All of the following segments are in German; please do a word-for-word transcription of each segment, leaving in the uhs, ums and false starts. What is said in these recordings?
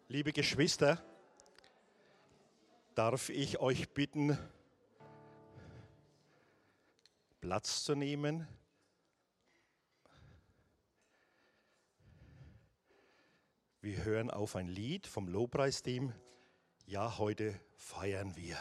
Liebe Geschwister, darf ich euch bitten, Platz zu nehmen? Wir hören auf ein Lied vom Lobpreisteam. Ja, heute feiern wir.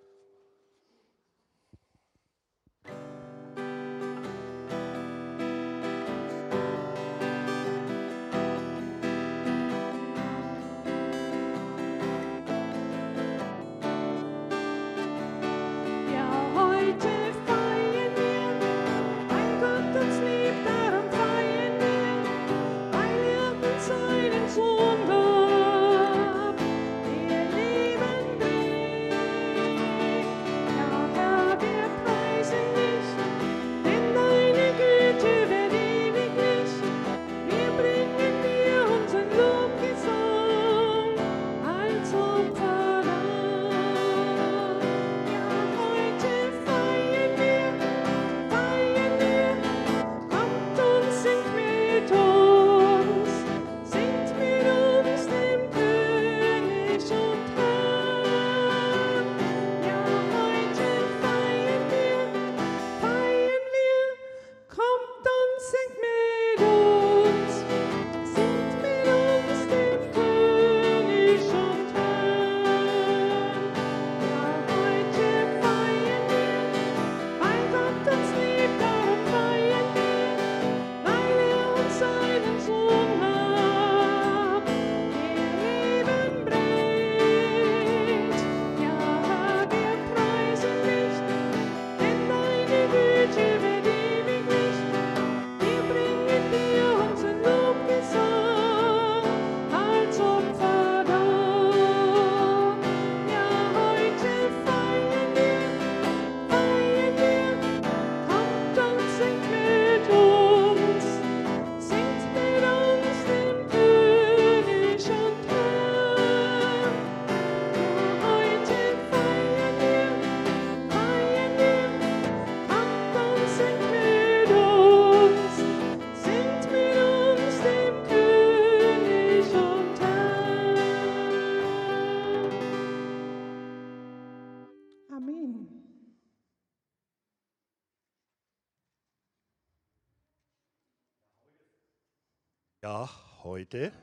Ja, heute.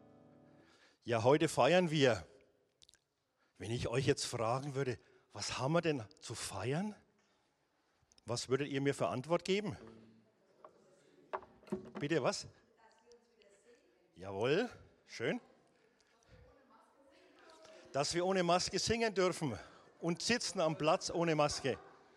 Ja, heute feiern wir. Wenn ich euch jetzt fragen würde, was haben wir denn zu feiern? Was würdet ihr mir für Antwort geben? Bitte, was? Jawohl, schön. Dass wir ohne Maske singen dürfen und sitzen am Platz ohne Maske.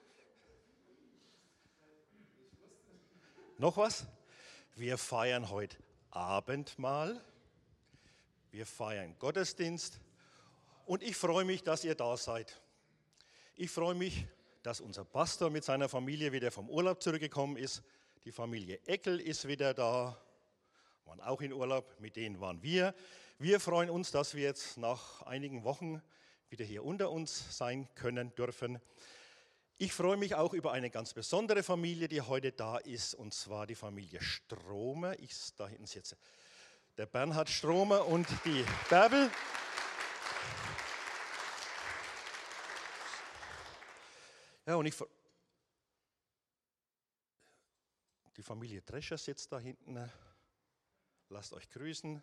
Noch was? Wir feiern heute Abendmahl, wir feiern Gottesdienst und ich freue mich, dass ihr da seid. Ich freue mich, dass unser Pastor mit seiner Familie wieder vom Urlaub zurückgekommen ist. Die Familie Eckel ist wieder da, waren auch in Urlaub, mit denen waren wir. Wir freuen uns, dass wir jetzt nach einigen Wochen wieder hier unter uns sein können, dürfen. Ich freue mich auch über eine ganz besondere Familie, die heute da ist, und zwar die Familie Stromer. Ich, da hinten ist jetzt der Bernhard Stromer und die Bärbel. Ja, und ich, die Familie Drescher sitzt da hinten. Lasst euch grüßen.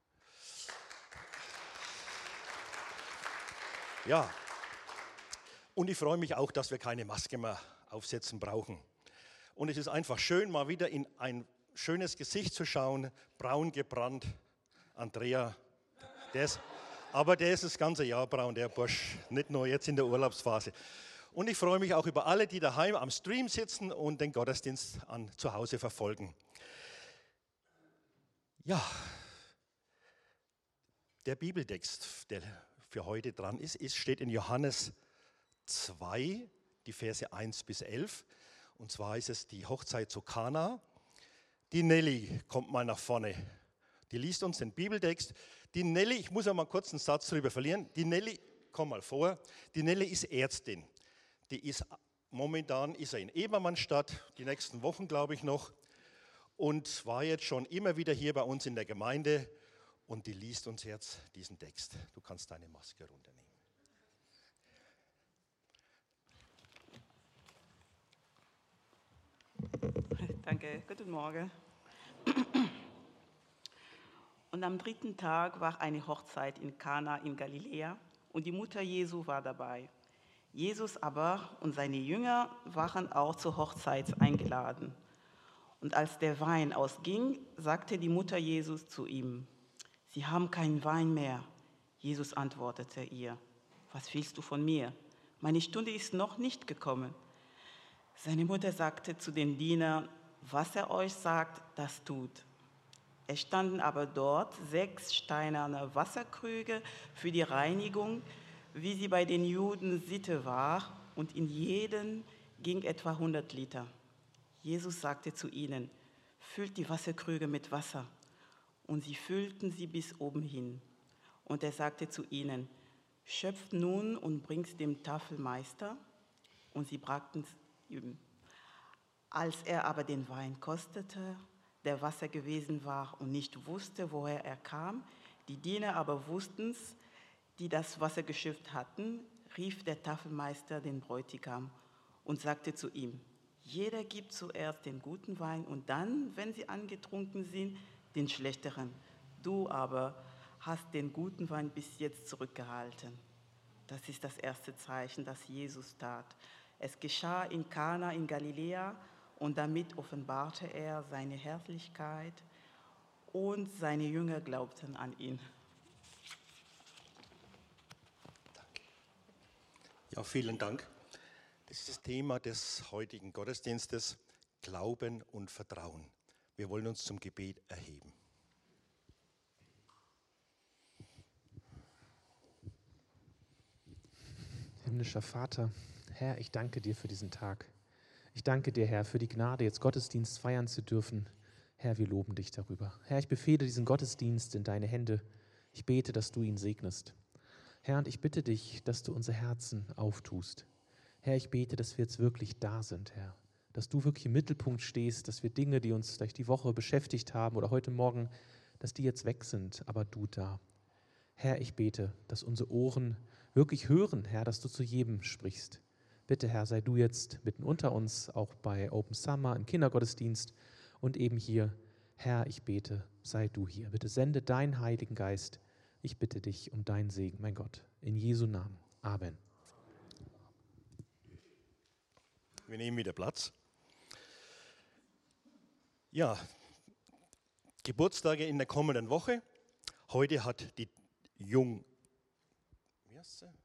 Ja. Und ich freue mich auch, dass wir keine Maske mehr aufsetzen brauchen. Und es ist einfach schön, mal wieder in ein schönes Gesicht zu schauen. Braun gebrannt. Andrea, der ist, aber der ist das ganze Jahr braun, der Bursch. Nicht nur jetzt in der Urlaubsphase. Und ich freue mich auch über alle, die daheim am Stream sitzen und den Gottesdienst an, zu Hause verfolgen. Ja, der Bibeltext, der für heute dran ist, ist steht in Johannes zwei, die Verse eins bis elf. Und zwar ist es die Hochzeit zu Kana. Die Nelly kommt mal nach vorne. Die liest uns den Bibeltext. Die Nelly, ich muss ja mal kurz einen Satz darüber verlieren. Die Nelly, komm mal vor. Die Nelly ist Ärztin. Die ist momentan ist er in Ebermannstadt, die nächsten Wochen glaube ich noch. Und war jetzt schon immer wieder hier bei uns in der Gemeinde und die liest uns jetzt diesen Text. Du kannst deine Maske runternehmen. Danke, guten Morgen. Und am dritten Tag war eine Hochzeit in Kana in Galiläa und die Mutter Jesu war dabei. Jesus aber und seine Jünger waren auch zur Hochzeit eingeladen. Und als der Wein ausging, sagte die Mutter Jesus zu ihm: Sie haben keinen Wein mehr. Jesus antwortete ihr: Was willst du von mir? Meine Stunde ist noch nicht gekommen. Seine Mutter sagte zu den Dienern: Was er euch sagt, das tut. Es standen aber dort sechs steinerne Wasserkrüge für die Reinigung, wie sie bei den Juden Sitte war, und in jeden ging etwa hundert Liter. Jesus sagte zu ihnen: Füllt die Wasserkrüge mit Wasser. Und sie füllten sie bis oben hin. Und er sagte zu ihnen: Schöpft nun und bringt dem Tafelmeister. Und sie brachten es ihm. Als er aber den Wein kostete, der Wasser gewesen war und nicht wusste, woher er kam, die Diener aber wussten es, die das Wasser geschöpft hatten, rief der Tafelmeister den Bräutigam und sagte zu ihm: Jeder gibt zuerst den guten Wein und dann, wenn sie angetrunken sind, den schlechteren. Du aber hast den guten Wein bis jetzt zurückgehalten. Das ist das erste Zeichen, das Jesus tat. Es geschah in Kana in Galiläa, und damit offenbarte er seine Herrlichkeit und seine Jünger glaubten an ihn. Danke. Ja, vielen Dank. Das ist das Thema des heutigen Gottesdienstes: Glauben und Vertrauen. Wir wollen uns zum Gebet erheben. Himmlischer Vater, Herr, ich danke dir für diesen Tag. Ich danke dir, Herr, für die Gnade, jetzt Gottesdienst feiern zu dürfen. Herr, wir loben dich darüber. Herr, ich befehle diesen Gottesdienst in deine Hände. Ich bete, dass du ihn segnest. Herr, und ich bitte dich, dass du unsere Herzen auftust. Herr, ich bete, dass wir jetzt wirklich da sind, Herr. Dass du wirklich im Mittelpunkt stehst, dass wir Dinge, die uns vielleicht die Woche beschäftigt haben oder heute Morgen, dass die jetzt weg sind, aber du da. Herr, ich bete, dass unsere Ohren wirklich hören, Herr, dass du zu jedem sprichst. Bitte, Herr, sei du jetzt mitten unter uns, auch bei Open Summer, im Kindergottesdienst und eben hier. Herr, ich bete, sei du hier. Bitte sende deinen Heiligen Geist. Ich bitte dich um deinen Segen, mein Gott. In Jesu Namen. Amen. Wir nehmen wieder Platz. Ja, Geburtstage in der kommenden Woche. Heute hat die Jung, wie heißt sie?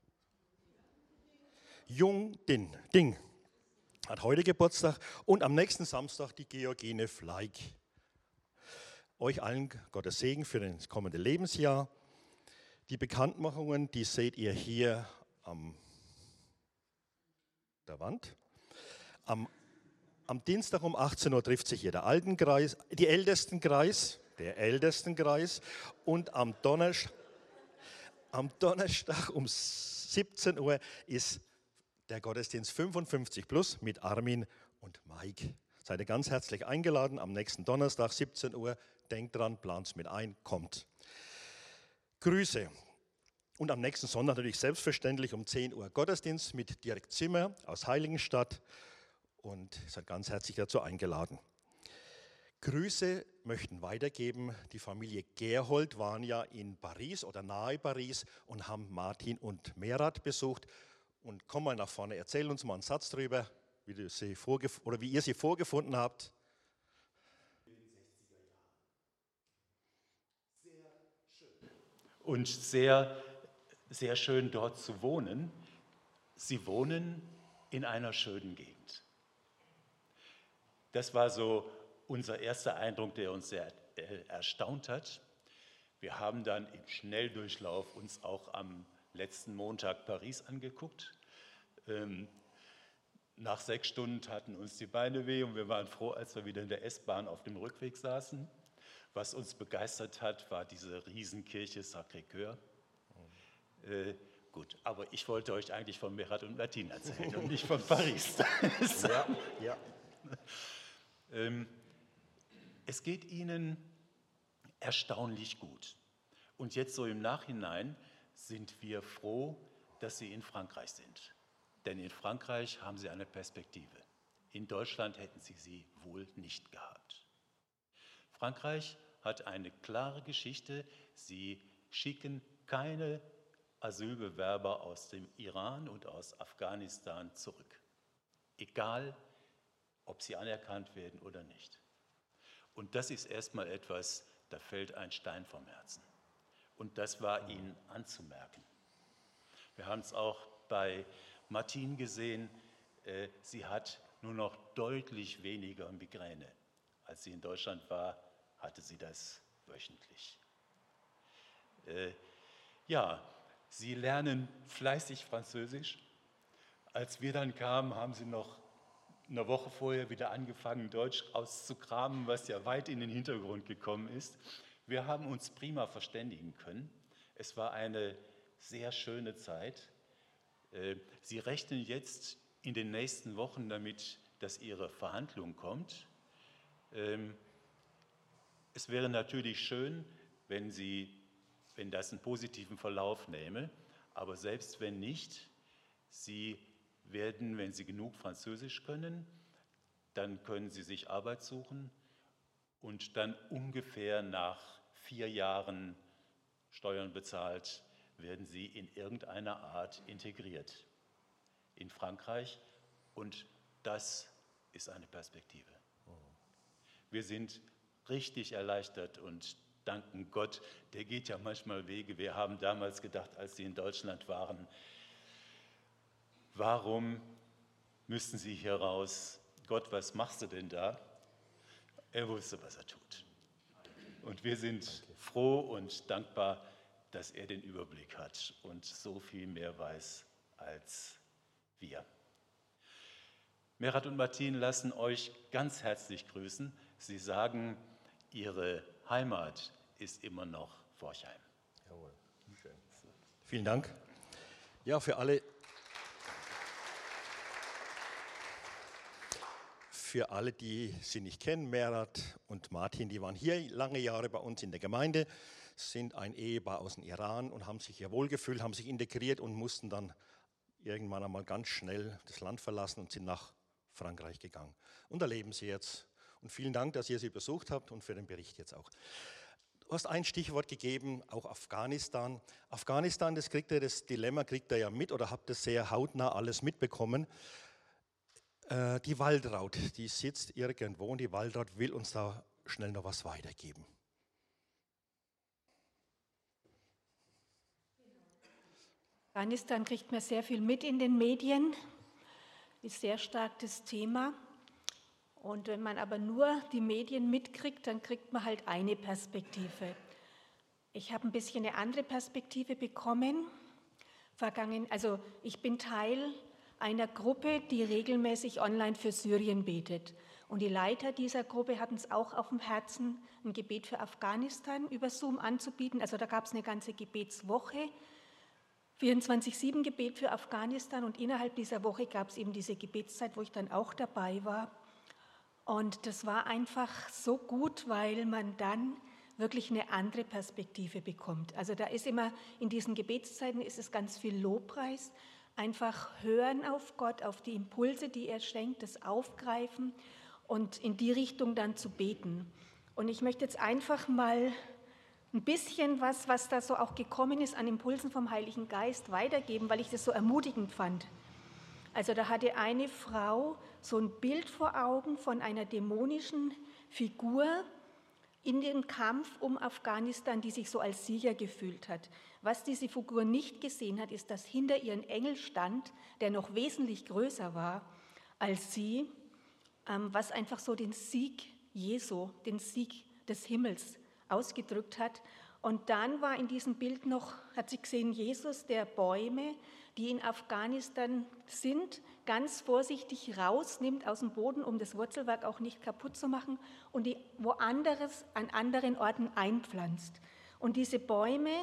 Jung Din, Ding hat heute Geburtstag und am nächsten Samstag die Georgine Fleig. Euch allen Gottes Segen für das kommende Lebensjahr. Die Bekanntmachungen, die seht ihr hier an der Wand. Am, am Dienstag um achtzehn Uhr trifft sich hier der Altenkreis, die Ältestenkreis, der Ältestenkreis und am Donnerstag, am Donnerstag um siebzehn Uhr ist der Gottesdienst fünfundfünfzig plus mit Armin und Mike. Seid ihr ganz herzlich eingeladen am nächsten Donnerstag, siebzehn Uhr. Denkt dran, plant's mit ein, kommt. Grüße. Und am nächsten Sonntag natürlich selbstverständlich um zehn Uhr Gottesdienst mit Dirk Zimmer aus Heiligenstadt. Und seid ganz herzlich dazu eingeladen. Grüße möchten weitergeben. Die Familie Gerhold waren ja in Paris oder nahe Paris und haben Martin und Merat besucht. Und komm mal nach vorne, erzähl uns mal einen Satz drüber, wie, du sie vorgef- oder wie ihr sie vorgefunden habt. Und sehr, sehr schön dort zu wohnen. Sie wohnen in einer schönen Gegend. Das war so unser erster Eindruck, der uns sehr äh, erstaunt hat. Wir haben dann im Schnelldurchlauf uns auch am letzten Montag Paris angeguckt. Ähm, nach sechs Stunden taten uns die Beine weh und wir waren froh, als wir wieder in der S-Bahn auf dem Rückweg saßen. Was uns begeistert hat, war diese Riesenkirche Sacré-Cœur. Äh, gut, aber ich wollte euch eigentlich von Merat und Martin erzählen und nicht von Paris. Ja, ja. ähm, es geht ihnen erstaunlich gut. Und jetzt so im Nachhinein sind wir froh, dass sie in Frankreich sind. Denn in Frankreich haben sie eine Perspektive. In Deutschland hätten sie sie wohl nicht gehabt. Frankreich hat eine klare Geschichte. Sie schicken keine Asylbewerber aus dem Iran und aus Afghanistan zurück. Egal, ob sie anerkannt werden oder nicht. Und das ist erstmal etwas, da fällt ein Stein vom Herzen. Und das war ihnen anzumerken. Wir haben es auch bei Martine gesehen, äh, sie hat nur noch deutlich weniger Migräne. Als sie in Deutschland war, hatte sie das wöchentlich. Äh, ja, sie lernen fleißig Französisch. Als wir dann kamen, haben sie noch eine Woche vorher wieder angefangen, Deutsch auszukramen, was ja weit in den Hintergrund gekommen ist. Wir haben uns prima verständigen können. Es war eine sehr schöne Zeit. Sie rechnen jetzt in den nächsten Wochen damit, dass ihre Verhandlung kommt. Es wäre natürlich schön, wenn, sie, wenn das einen positiven Verlauf nähme, aber selbst wenn nicht, sie werden, wenn sie genug Französisch können, dann können sie sich Arbeit suchen und dann ungefähr nach vier Jahren Steuern bezahlt, werden sie in irgendeiner Art integriert in Frankreich und das ist eine Perspektive. Wir sind richtig erleichtert und danken Gott, der geht ja manchmal Wege. Wir haben damals gedacht, als sie in Deutschland waren, warum müssen Sie hier raus? Gott, was machst du denn da? Er wusste, was er tut. Und wir sind froh und dankbar, dass er den Überblick hat und so viel mehr weiß als wir. Merat und Martine lassen euch ganz herzlich grüßen. Sie sagen, ihre Heimat ist immer noch Forchheim. Jawohl. Schön. Vielen Dank. Ja, für alle, für alle, die sie nicht kennen, Merat und Martin, die waren hier lange Jahre bei uns in der Gemeinde, sind ein Ehepaar aus dem Iran und haben sich hier wohlgefühlt, haben sich integriert und mussten dann irgendwann einmal ganz schnell das Land verlassen und sind nach Frankreich gegangen. Und da leben sie jetzt. Und vielen Dank, dass ihr sie besucht habt und für den Bericht jetzt auch. Du hast ein Stichwort gegeben, auch Afghanistan. Afghanistan, das kriegt ihr, das Dilemma kriegt ihr ja mit oder habt ihr sehr hautnah alles mitbekommen. Äh, die Waltraud, die sitzt irgendwo und die Waltraud will uns da schnell noch was weitergeben. Afghanistan kriegt man sehr viel mit in den Medien, ist sehr stark das Thema. Und wenn man aber nur die Medien mitkriegt, dann kriegt man halt eine Perspektive. Ich habe ein bisschen eine andere Perspektive bekommen. Vergangen, also ich bin Teil einer Gruppe, die regelmäßig online für Syrien betet. Und die Leiter dieser Gruppe hatten es auch auf dem Herzen, ein Gebet für Afghanistan über Zoom anzubieten. Also da gab es eine ganze Gebetswoche, vierundzwanzig sieben Gebet für Afghanistan. Und innerhalb dieser Woche gab es eben diese Gebetszeit, wo ich dann auch dabei war. Und das war einfach so gut, weil man dann wirklich eine andere Perspektive bekommt. Also da ist immer, in diesen Gebetszeiten ist es ganz viel Lobpreis, einfach hören auf Gott, auf die Impulse, die er schenkt, das aufgreifen und in die Richtung dann zu beten. Und ich möchte jetzt einfach mal ein bisschen was, was da so auch gekommen ist an Impulsen vom Heiligen Geist weitergeben, weil ich das so ermutigend fand. Also da hatte eine Frau so ein Bild vor Augen von einer dämonischen Figur in dem Kampf um Afghanistan, die sich so als Sieger gefühlt hat. Was diese Figur nicht gesehen hat, ist, dass hinter ihr ein Engel stand, der noch wesentlich größer war als sie, was einfach so den Sieg Jesu, den Sieg des Himmels ausgedrückt hat. Und dann war in diesem Bild noch, hat sie gesehen, Jesus, der Bäume, die in Afghanistan sind, ganz vorsichtig rausnimmt aus dem Boden, um das Wurzelwerk auch nicht kaputt zu machen und die woanders an anderen Orten einpflanzt. Und diese Bäume,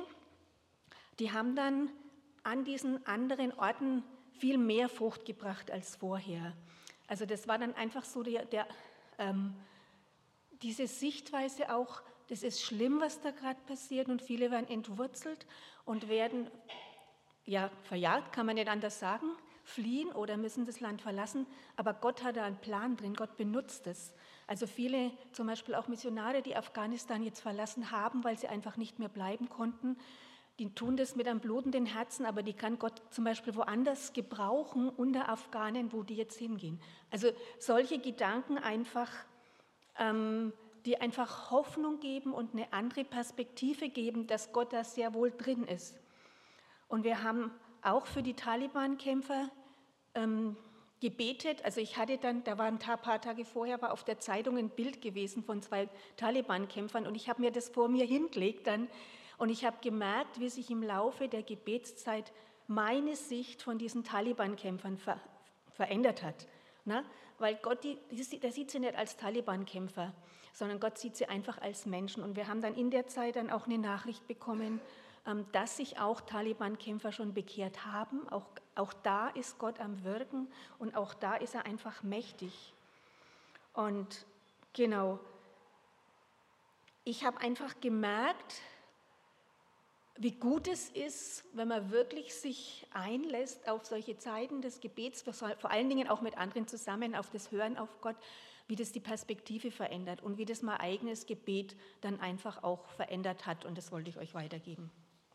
die haben dann an diesen anderen Orten viel mehr Frucht gebracht als vorher. Also das war dann einfach so der, der, ähm, diese Sichtweise auch, das ist schlimm, was da gerade passiert und viele werden entwurzelt und werden, ja, verjagt, kann man nicht anders sagen, fliehen oder müssen das Land verlassen, aber Gott hat da einen Plan drin, Gott benutzt es. Also viele, zum Beispiel auch Missionare, die Afghanistan jetzt verlassen haben, weil sie einfach nicht mehr bleiben konnten, die tun das mit einem blutenden Herzen, aber die kann Gott zum Beispiel woanders gebrauchen, unter Afghanen, wo die jetzt hingehen. Also solche Gedanken einfach, ähm, die einfach Hoffnung geben und eine andere Perspektive geben, dass Gott da sehr wohl drin ist. Und wir haben auch für die Taliban-Kämpfer ähm, gebetet. Also ich hatte dann, da war ein paar Tage vorher, war auf der Zeitung ein Bild gewesen von zwei Taliban-Kämpfern und ich habe mir das vor mir hingelegt dann und ich habe gemerkt, wie sich im Laufe der Gebetszeit meine Sicht von diesen Taliban-Kämpfern ver verändert hat. Na? Weil Gott, die, der sieht sie nicht als Taliban-Kämpfer, sondern Gott sieht sie einfach als Menschen. Und wir haben dann in der Zeit dann auch eine Nachricht bekommen, dass sich auch Taliban-Kämpfer schon bekehrt haben. Auch, auch da ist Gott am Wirken und auch da ist er einfach mächtig. Und genau, ich habe einfach gemerkt, wie gut es ist, wenn man wirklich sich einlässt auf solche Zeiten des Gebets, vor allen Dingen auch mit anderen zusammen, auf das Hören auf Gott, wie das die Perspektive verändert und wie das mein eigenes Gebet dann einfach auch verändert hat. Und das wollte ich euch weitergeben.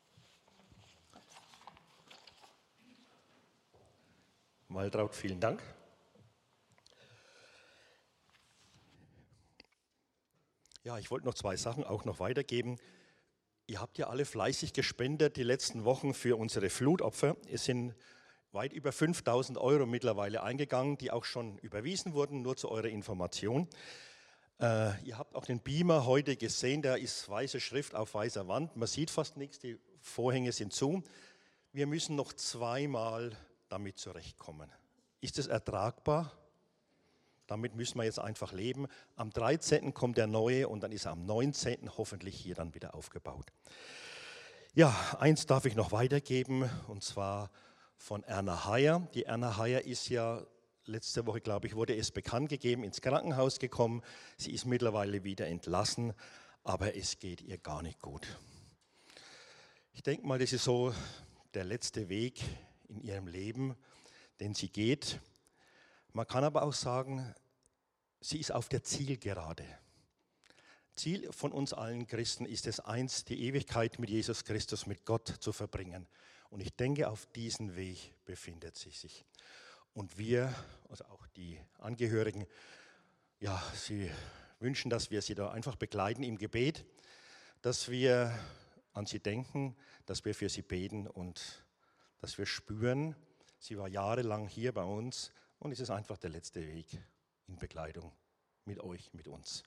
Waltraud, vielen Dank. Ja, ich wollte noch zwei Sachen auch noch weitergeben. Ihr habt ja alle fleißig gespendet die letzten Wochen für unsere Flutopfer. Es sind weit über fünftausend Euro mittlerweile eingegangen, die auch schon überwiesen wurden, nur zu eurer Information. Äh, ihr habt auch den Beamer heute gesehen, da ist weiße Schrift auf weißer Wand. Man sieht fast nichts, die Vorhänge sind zu. Wir müssen noch zweimal damit zurechtkommen. Ist es ertragbar? Damit müssen wir jetzt einfach leben. Am dreizehnten kommt der neue und dann ist er am neunzehnten hoffentlich hier dann wieder aufgebaut. Ja, eins darf ich noch weitergeben und zwar von Erna Heyer. Die Erna Heyer ist ja letzte Woche, glaube ich, wurde es bekannt gegeben, ins Krankenhaus gekommen. Sie ist mittlerweile wieder entlassen, aber es geht ihr gar nicht gut. Ich denke mal, das ist so der letzte Weg in ihrem Leben, den sie geht. Man kann aber auch sagen, sie ist auf der Zielgerade. Ziel von uns allen Christen ist es eins, die Ewigkeit mit Jesus Christus, mit Gott zu verbringen. Und ich denke, auf diesem Weg befindet sie sich. Und wir, also auch die Angehörigen, ja, sie wünschen, dass wir sie da einfach begleiten im Gebet, dass wir an sie denken, dass wir für sie beten und dass wir spüren, sie war jahrelang hier bei uns und es ist einfach der letzte Weg in Begleitung mit euch, mit uns.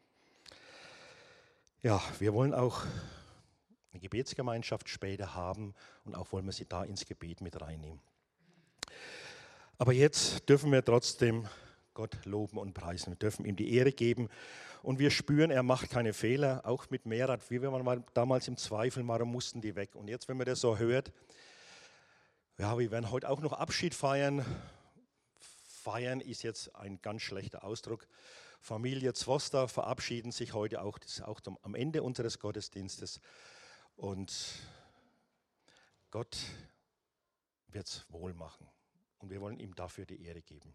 Ja, wir wollen auch eine Gebetsgemeinschaft später haben und auch wollen wir sie da ins Gebet mit reinnehmen. Aber jetzt dürfen wir trotzdem Gott loben und preisen. Wir dürfen ihm die Ehre geben und wir spüren, er macht keine Fehler, auch mit Merat, wie wir mal damals im Zweifel, warum mussten die weg? Und jetzt, wenn man das so hört, ja, wir werden heute auch noch Abschied feiern. Feiern ist jetzt ein ganz schlechter Ausdruck. Familie Zwoster verabschieden sich heute auch, das ist auch am Ende unseres Gottesdienstes. Und Gott wird es wohl machen. Und wir wollen ihm dafür die Ehre geben.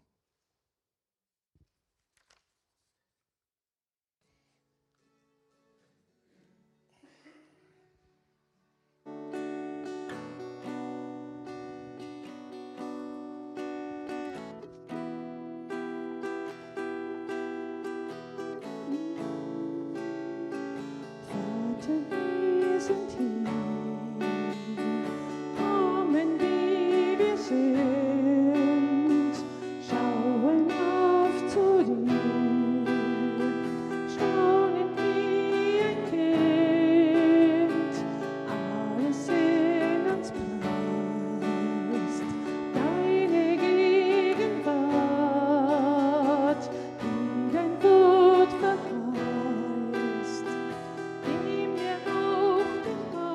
Ihm der auf den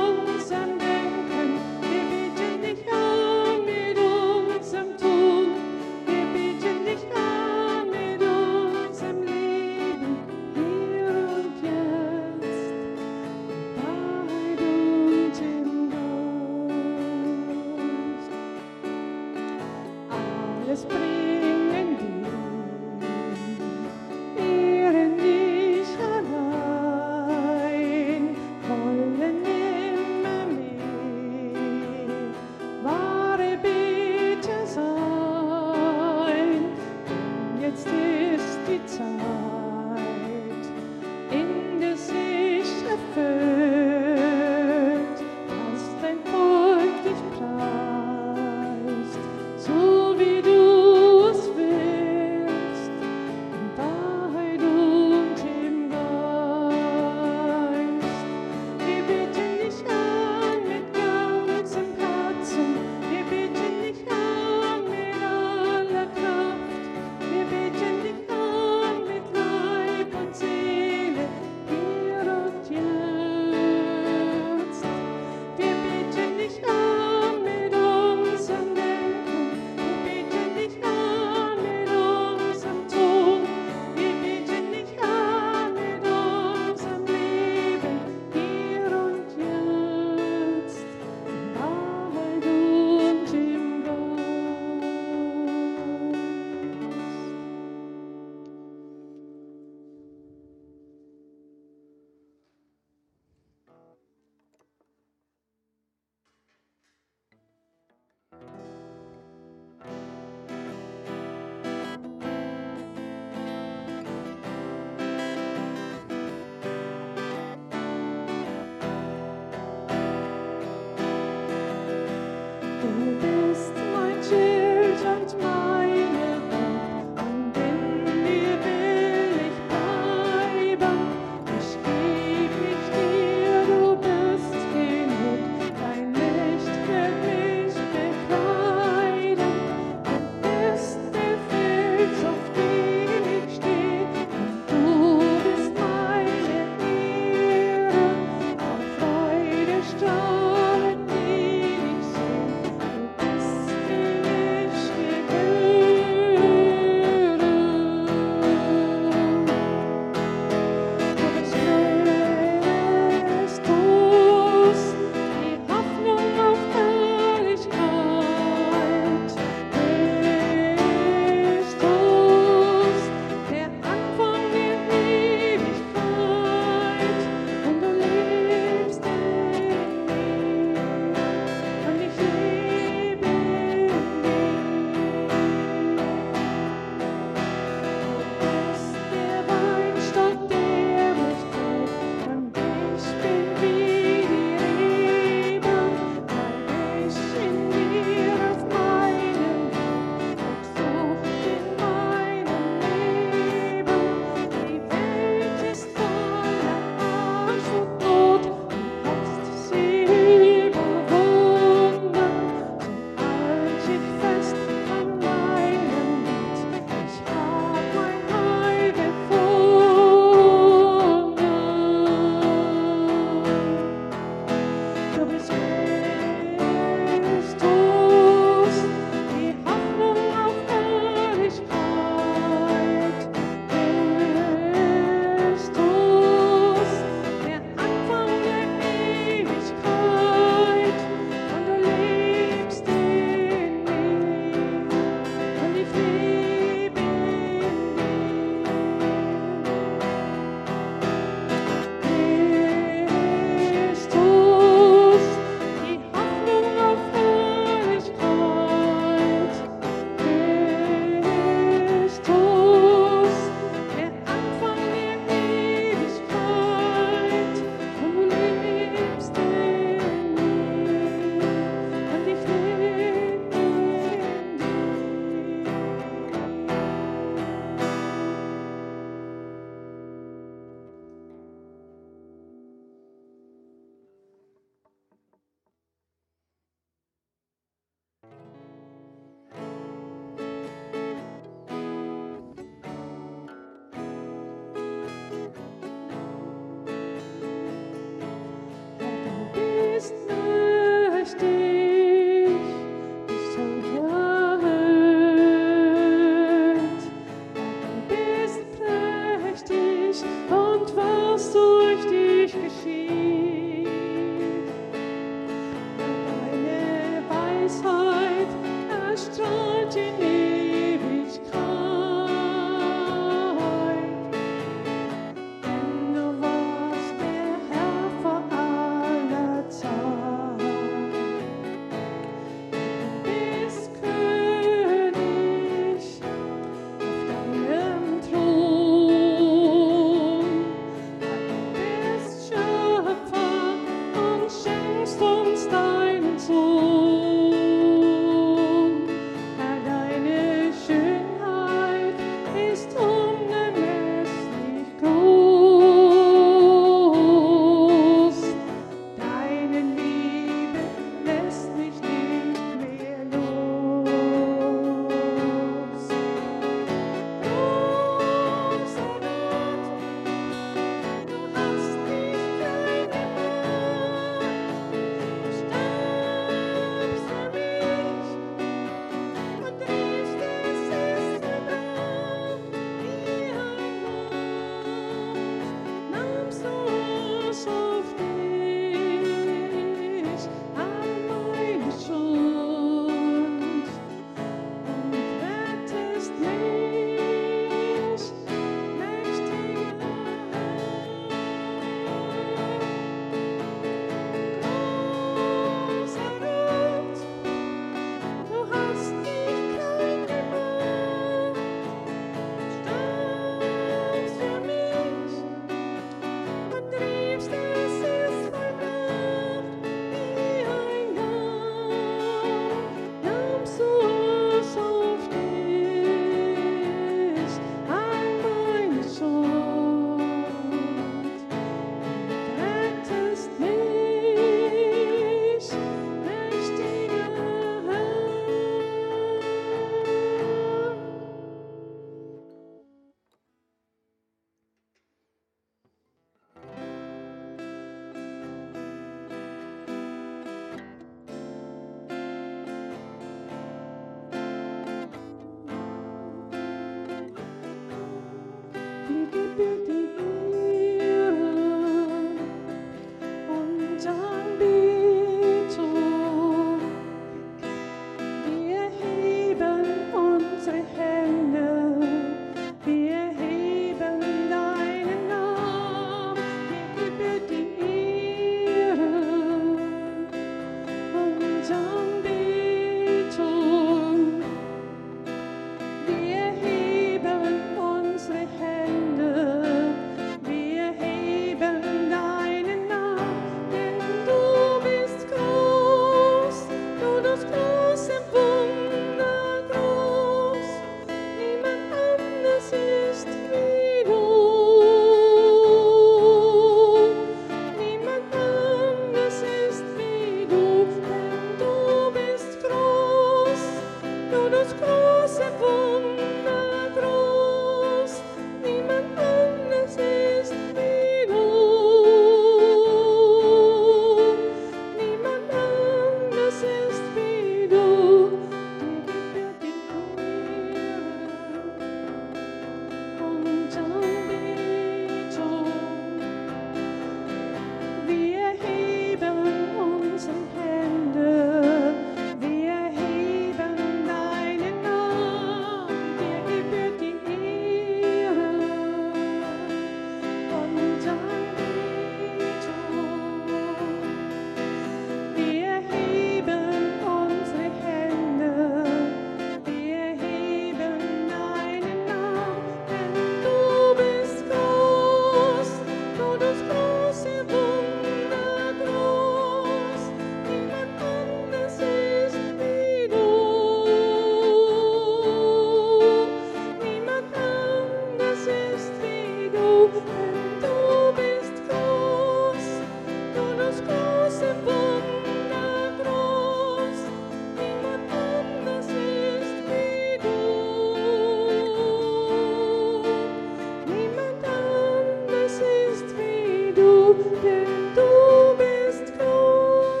denn du bist groß.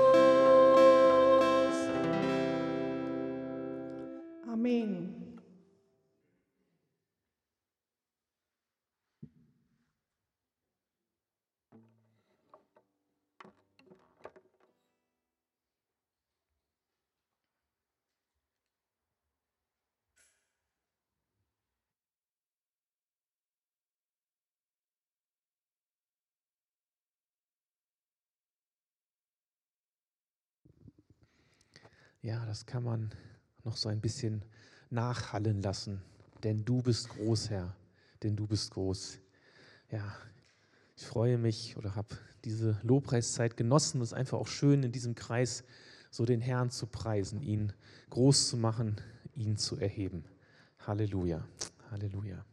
Ja, das kann man noch so ein bisschen nachhallen lassen. Denn du bist groß, Herr, denn du bist groß. Ja, ich freue mich oder habe diese Lobpreiszeit genossen. Es ist einfach auch schön, in diesem Kreis so den Herrn zu preisen, ihn groß zu machen, ihn zu erheben. Halleluja, Halleluja.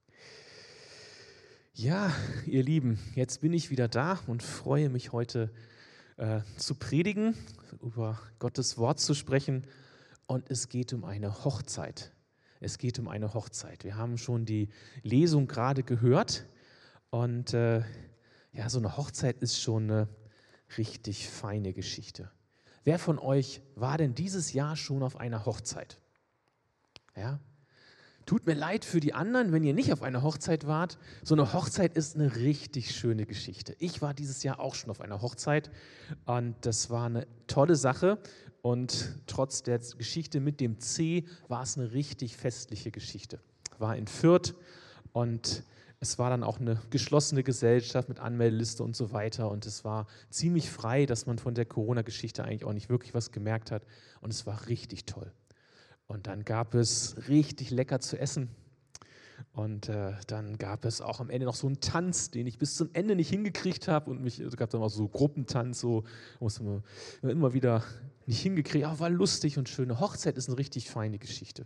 Ja, ihr Lieben, jetzt bin ich wieder da und freue mich heute äh, zu predigen, über Gottes Wort zu sprechen. Und es geht um eine Hochzeit. Es geht um eine Hochzeit. Wir haben schon die Lesung gerade gehört. Und äh, ja, so eine Hochzeit ist schon eine richtig feine Geschichte. Wer von euch war denn dieses Jahr schon auf einer Hochzeit? Ja? Tut mir leid für die anderen, wenn ihr nicht auf einer Hochzeit wart. So eine Hochzeit ist eine richtig schöne Geschichte. Ich war dieses Jahr auch schon auf einer Hochzeit und das war eine tolle Sache. Und trotz der Geschichte mit dem C war es eine richtig festliche Geschichte. War in Fürth und es war dann auch eine geschlossene Gesellschaft mit Anmeldeliste und so weiter. Und es war ziemlich frei, dass man von der Corona-Geschichte eigentlich auch nicht wirklich was gemerkt hat. Und es war richtig toll. Und dann gab es richtig lecker zu essen. Und äh, dann gab es auch am Ende noch so einen Tanz, den ich bis zum Ende nicht hingekriegt habe. Und mich, es gab dann auch so Gruppentanz, so musste man immer wieder nicht hingekriegt. Aber war lustig und schön. Eine Hochzeit ist eine richtig feine Geschichte.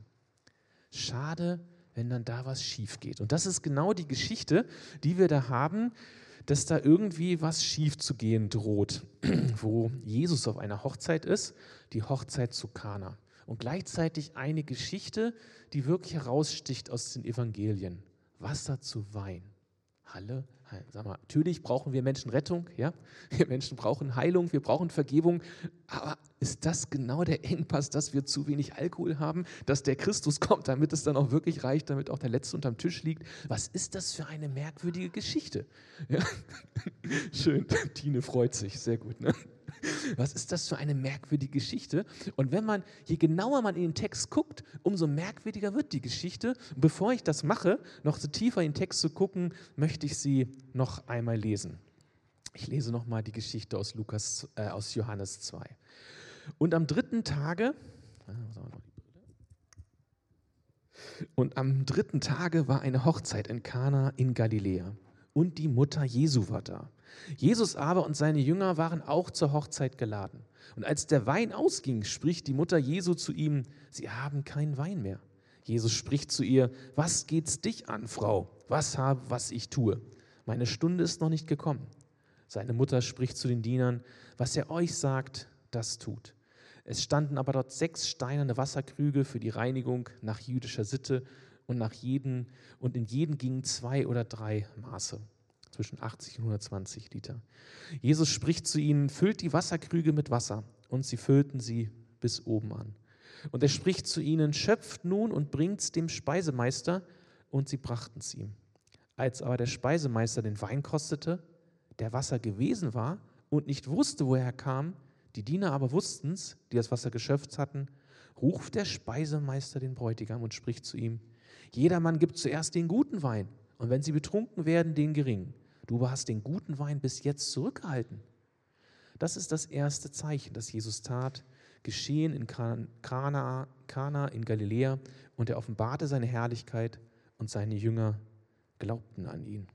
Schade, wenn dann da was schief geht. Und das ist genau die Geschichte, die wir da haben, dass da irgendwie was schief zu gehen droht, wo Jesus auf einer Hochzeit ist, die Hochzeit zu Kana. Und gleichzeitig eine Geschichte, die wirklich heraussticht aus den Evangelien. Wasser zu Wein. Halle, sag mal, natürlich brauchen wir Menschen Rettung, ja? Wir Menschen brauchen Heilung, wir brauchen Vergebung. Aber ist das genau der Engpass, dass wir zu wenig Alkohol haben, dass der Christus kommt, damit es dann auch wirklich reicht, damit auch der Letzte unterm Tisch liegt? Was ist das für eine merkwürdige Geschichte? Ja? Schön, Tine freut sich, sehr gut, ne? Was ist das für eine merkwürdige Geschichte? Und wenn man, je genauer man in den Text guckt, umso merkwürdiger wird die Geschichte. Und bevor ich das mache, noch so tiefer in den Text zu gucken, möchte ich sie noch einmal lesen. Ich lese nochmal die Geschichte aus, Lukas, äh, aus Johannes zwei. Und am dritten Tage, und am dritten Tage war eine Hochzeit in Kana in Galiläa. Und die Mutter Jesu war da. Jesus aber und seine Jünger waren auch zur Hochzeit geladen. Und als der Wein ausging, spricht die Mutter Jesu zu ihm, sie haben keinen Wein mehr. Jesus spricht zu ihr, was geht's dich an, Frau? Was habe, was ich tue? Meine Stunde ist noch nicht gekommen. Seine Mutter spricht zu den Dienern, was er euch sagt, das tut. Es standen aber dort sechs steinerne Wasserkrüge für die Reinigung nach jüdischer Sitte und, nach jeden, und in jeden gingen zwei oder drei Maße. Zwischen achtzig und hundertzwanzig Liter. Jesus spricht zu ihnen, füllt die Wasserkrüge mit Wasser. Und sie füllten sie bis oben an. Und er spricht zu ihnen, schöpft nun und bringt's dem Speisemeister. Und sie brachten's ihm. Als aber der Speisemeister den Wein kostete, der Wasser gewesen war und nicht wusste, woher er kam, die Diener aber wussten's, die das Wasser geschöpft hatten, ruft der Speisemeister den Bräutigam und spricht zu ihm, jedermann gibt zuerst den guten Wein. Und wenn sie betrunken werden, den geringen. Du aber hast den guten Wein bis jetzt zurückgehalten. Das ist das erste Zeichen, das Jesus tat, geschehen in Kana, Kana in Galiläa. Und er offenbarte seine Herrlichkeit und seine Jünger glaubten an ihn.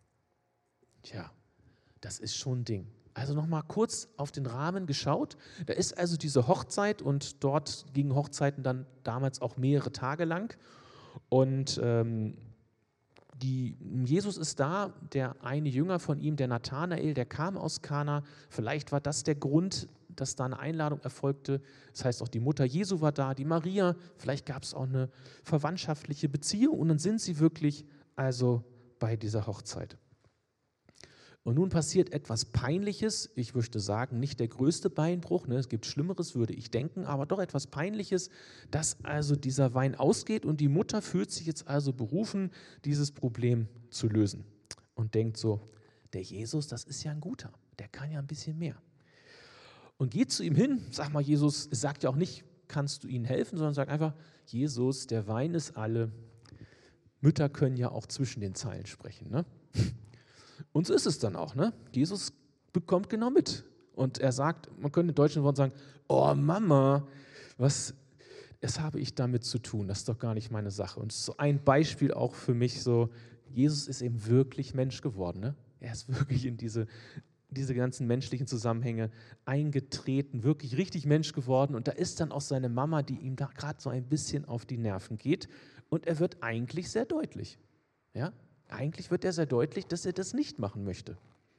Tja, das ist schon ein Ding. Also nochmal kurz auf den Rahmen geschaut. Da ist also diese Hochzeit und dort gingen Hochzeiten dann damals auch mehrere Tage lang. Und ähm, Die, Jesus ist da, der eine Jünger von ihm, der Nathanael, der kam aus Kana. Vielleicht war das der Grund, dass da eine Einladung erfolgte. Das heißt, auch die Mutter Jesu war da, die Maria. Vielleicht gab es auch eine verwandtschaftliche Beziehung. Und dann sind sie wirklich also bei dieser Hochzeit. Und nun passiert etwas Peinliches. Ich möchte sagen, nicht der größte Beinbruch. Ne? Es gibt Schlimmeres, würde ich denken, aber doch etwas Peinliches, dass also dieser Wein ausgeht und die Mutter fühlt sich jetzt also berufen, dieses Problem zu lösen. Und denkt so, der Jesus, das ist ja ein guter, der kann ja ein bisschen mehr. Und geht zu ihm hin, sag mal, Jesus, sagt ja auch nicht, kannst du ihnen helfen, sondern sagt einfach, Jesus, der Wein ist alle. Mütter können ja auch zwischen den Zeilen sprechen, ne? Und so ist es dann auch, ne? Jesus bekommt genau mit. Und er sagt, man könnte in deutschen Worten sagen, oh Mama, was, was habe ich damit zu tun? Das ist doch gar nicht meine Sache. Und so ein Beispiel auch für mich so, Jesus ist eben wirklich Mensch geworden. Ne? Er ist wirklich in diese, diese ganzen menschlichen Zusammenhänge eingetreten, wirklich richtig Mensch geworden. Und da ist dann auch seine Mama, die ihm da gerade so ein bisschen auf die Nerven geht. Und er wird eigentlich sehr deutlich. Ja? Eigentlich wird er sehr deutlich, dass er das nicht machen möchte.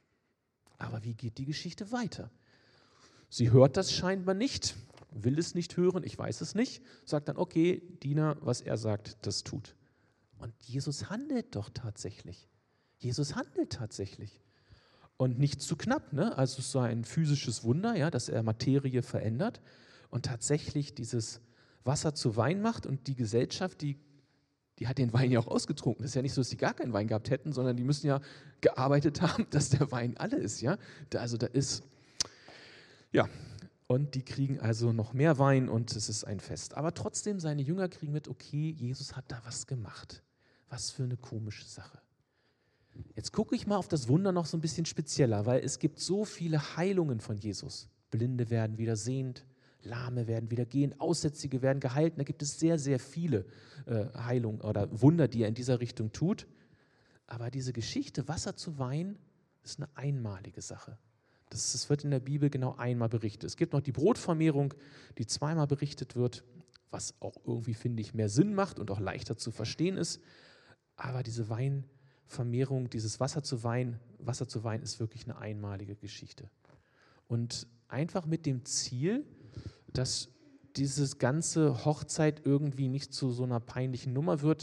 Aber wie geht die Geschichte weiter? Sie hört das scheinbar nicht, will es nicht hören, ich weiß es nicht, sagt dann, okay, Diener, was er sagt, das tut. Und Jesus handelt doch tatsächlich. Jesus handelt tatsächlich. Und nicht zu knapp, ne? Also es ist so ein physisches Wunder, ja, dass er Materie verändert und tatsächlich dieses Wasser zu Wein macht und die Gesellschaft, die, die hat den Wein ja auch ausgetrunken. Das ist ja nicht so, dass die gar keinen Wein gehabt hätten, sondern die müssen ja gearbeitet haben, dass der Wein alle ist, ja. Da, also da ist, ja, und die kriegen also noch mehr Wein und es ist ein Fest. Aber trotzdem, seine Jünger kriegen mit, okay, Jesus hat da was gemacht. Was für eine komische Sache. Jetzt gucke ich mal auf das Wunder noch so ein bisschen spezieller, weil es gibt so viele Heilungen von Jesus. Blinde werden wieder sehend, Lahme werden wieder gehen, Aussätzige werden gehalten. Da gibt es sehr, sehr viele äh, Heilungen oder Wunder, die er in dieser Richtung tut. Aber diese Geschichte, Wasser zu Wein, ist eine einmalige Sache. Das, das wird in der Bibel genau einmal berichtet. Es gibt noch die Brotvermehrung, die zweimal berichtet wird, was auch irgendwie, finde ich, mehr Sinn macht und auch leichter zu verstehen ist. Aber diese Weinvermehrung, dieses Wasser zu Wein, Wasser zu Wein ist wirklich eine einmalige Geschichte. Und einfach mit dem Ziel, dass diese ganze Hochzeit irgendwie nicht zu so einer peinlichen Nummer wird.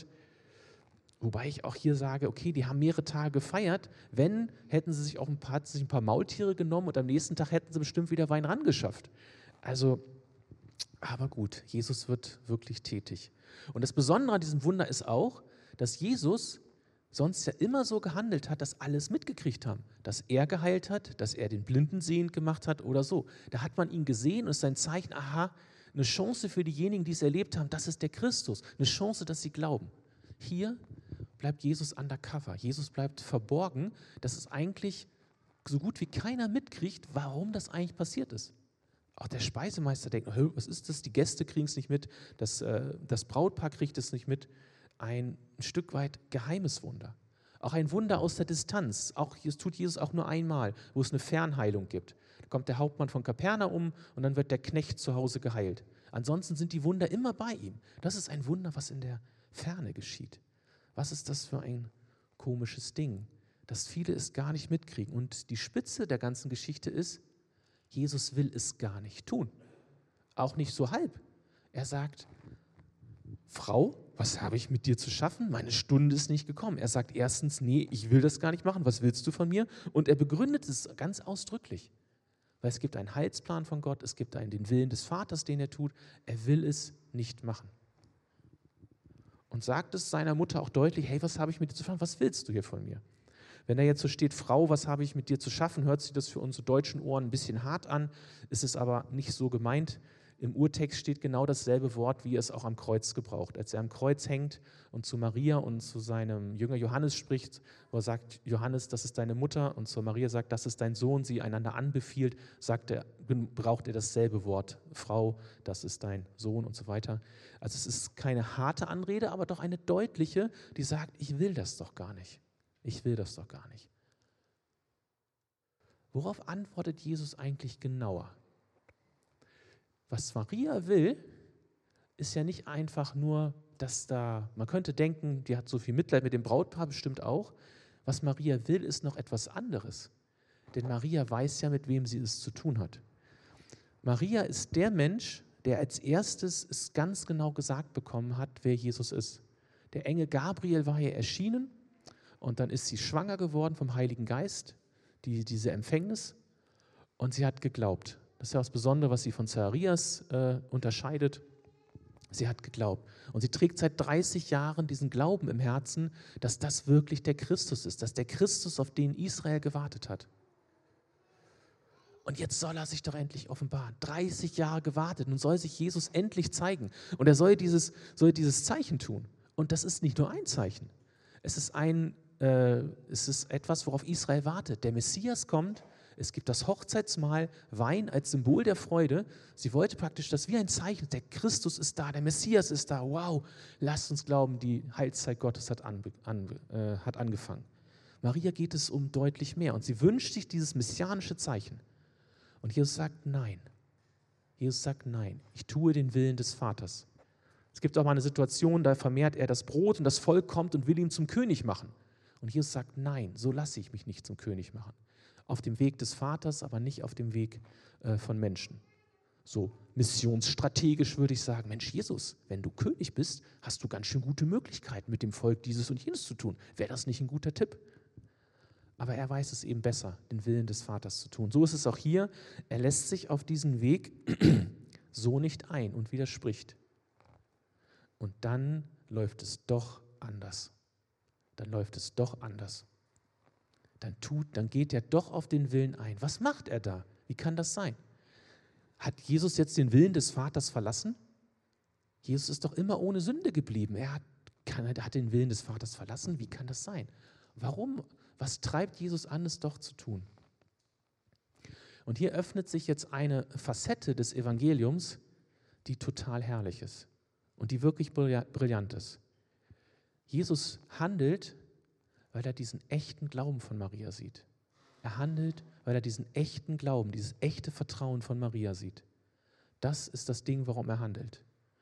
Wobei ich auch hier sage, okay, die haben mehrere Tage gefeiert. Wenn, hätten sie sich auch ein paar, sich ein paar Maultiere genommen und am nächsten Tag hätten sie bestimmt wieder Wein rangeschafft. Also, aber gut, Jesus wird wirklich tätig. Und das Besondere an diesem Wunder ist auch, dass Jesus sonst ja immer so gehandelt hat, dass alles mitgekriegt haben. Dass er geheilt hat, dass er den Blinden sehend gemacht hat oder so. Da hat man ihn gesehen und es ist ein Zeichen, aha, eine Chance für diejenigen, die es erlebt haben, das ist der Christus. Eine Chance, dass sie glauben. Hier bleibt Jesus undercover. Jesus bleibt verborgen, dass es eigentlich so gut wie keiner mitkriegt, warum das eigentlich passiert ist. Auch der Speisemeister denkt, was ist das? Die Gäste kriegen es nicht mit, das, äh, das Brautpaar kriegt es nicht mit. Ein, ein Stück weit geheimes Wunder. Auch ein Wunder aus der Distanz. Auch, das tut Jesus auch nur einmal, wo es eine Fernheilung gibt. Da kommt der Hauptmann von Kapernaum und dann wird der Knecht zu Hause geheilt. Ansonsten sind die Wunder immer bei ihm. Das ist ein Wunder, was in der Ferne geschieht. Was ist das für ein komisches Ding, dass viele es gar nicht mitkriegen. Und die Spitze der ganzen Geschichte ist, Jesus will es gar nicht tun. Auch nicht so halb. Er sagt, Frau, was habe ich mit dir zu schaffen? Meine Stunde ist nicht gekommen. Er sagt erstens, nee, ich will das gar nicht machen. Was willst du von mir? Und er begründet es ganz ausdrücklich. Weil es gibt einen Heilsplan von Gott, es gibt einen, den Willen des Vaters, den er tut. Er will es nicht machen. Und sagt es seiner Mutter auch deutlich, hey, was habe ich mit dir zu schaffen? Was willst du hier von mir? Wenn da jetzt so steht, Frau, was habe ich mit dir zu schaffen, hört sich das für unsere deutschen Ohren ein bisschen hart an, ist es aber nicht so gemeint. Im Urtext steht genau dasselbe Wort, wie er es auch am Kreuz gebraucht. Als er am Kreuz hängt und zu Maria und zu seinem Jünger Johannes spricht, wo er sagt, Johannes, das ist deine Mutter, und zu Maria sagt, das ist dein Sohn, sie einander anbefiehlt, sagt er, braucht er dasselbe Wort, Frau, das ist dein Sohn und so weiter. Also es ist keine harte Anrede, aber doch eine deutliche, die sagt, ich will das doch gar nicht. Ich will das doch gar nicht. Worauf antwortet Jesus eigentlich genauer? Was Maria will, ist ja nicht einfach nur, dass da, man könnte denken, die hat so viel Mitleid mit dem Brautpaar, bestimmt auch. Was Maria will, ist noch etwas anderes. Denn Maria weiß ja, mit wem sie es zu tun hat. Maria ist der Mensch, der als erstes es ganz genau gesagt bekommen hat, wer Jesus ist. Der Engel Gabriel war ihr erschienen und dann ist sie schwanger geworden vom Heiligen Geist, die, diese Empfängnis, und sie hat geglaubt. Das ist ja das Besondere, was sie von Zacharias äh, unterscheidet. Sie hat geglaubt. Und sie trägt seit dreißig Jahren diesen Glauben im Herzen, dass das wirklich der Christus ist, dass der Christus, auf den Israel gewartet hat. Und jetzt soll er sich doch endlich offenbaren. dreißig Jahre gewartet, nun soll sich Jesus endlich zeigen. Und er soll dieses, soll dieses Zeichen tun. Und das ist nicht nur ein Zeichen. Es ist, ein, äh, es ist etwas, worauf Israel wartet. Der Messias kommt, Es gibt das Hochzeitsmahl, Wein als Symbol der Freude. Sie wollte praktisch das wie ein Zeichen, der Christus ist da, der Messias ist da. Wow, lasst uns glauben, die Heilszeit Gottes hat, an, an, äh, hat angefangen. Maria geht es um deutlich mehr und sie wünscht sich dieses messianische Zeichen. Und Jesus sagt nein. Jesus sagt nein, ich tue den Willen des Vaters. Es gibt auch mal eine Situation, da vermehrt er das Brot und das Volk kommt und will ihn zum König machen. Und Jesus sagt, nein, so lasse ich mich nicht zum König machen. Auf dem Weg des Vaters, aber nicht auf dem Weg äh, von Menschen. So missionsstrategisch würde ich sagen, Mensch Jesus, wenn du König bist, hast du ganz schön gute Möglichkeiten, mit dem Volk dieses und jenes zu tun. Wäre das nicht ein guter Tipp? Aber er weiß es eben besser, den Willen des Vaters zu tun. So ist es auch hier. Er lässt sich auf diesen Weg so nicht ein und widerspricht. Und dann läuft es doch anders. Dann läuft es doch anders. Dann tut, dann geht er doch auf den Willen ein. Was macht er da? Wie kann das sein? Hat Jesus jetzt den Willen des Vaters verlassen? Jesus ist doch immer ohne Sünde geblieben. Er hat, kann, er hat den Willen des Vaters verlassen. Wie kann das sein? Warum? Was treibt Jesus an, es doch zu tun? Und hier öffnet sich jetzt eine Facette des Evangeliums, die total herrlich ist. Und die wirklich brillant ist. Jesus handelt, weil er diesen echten Glauben von Maria sieht. Er handelt, weil er diesen echten Glauben, dieses echte Vertrauen von Maria sieht. Das ist das Ding, warum er handelt.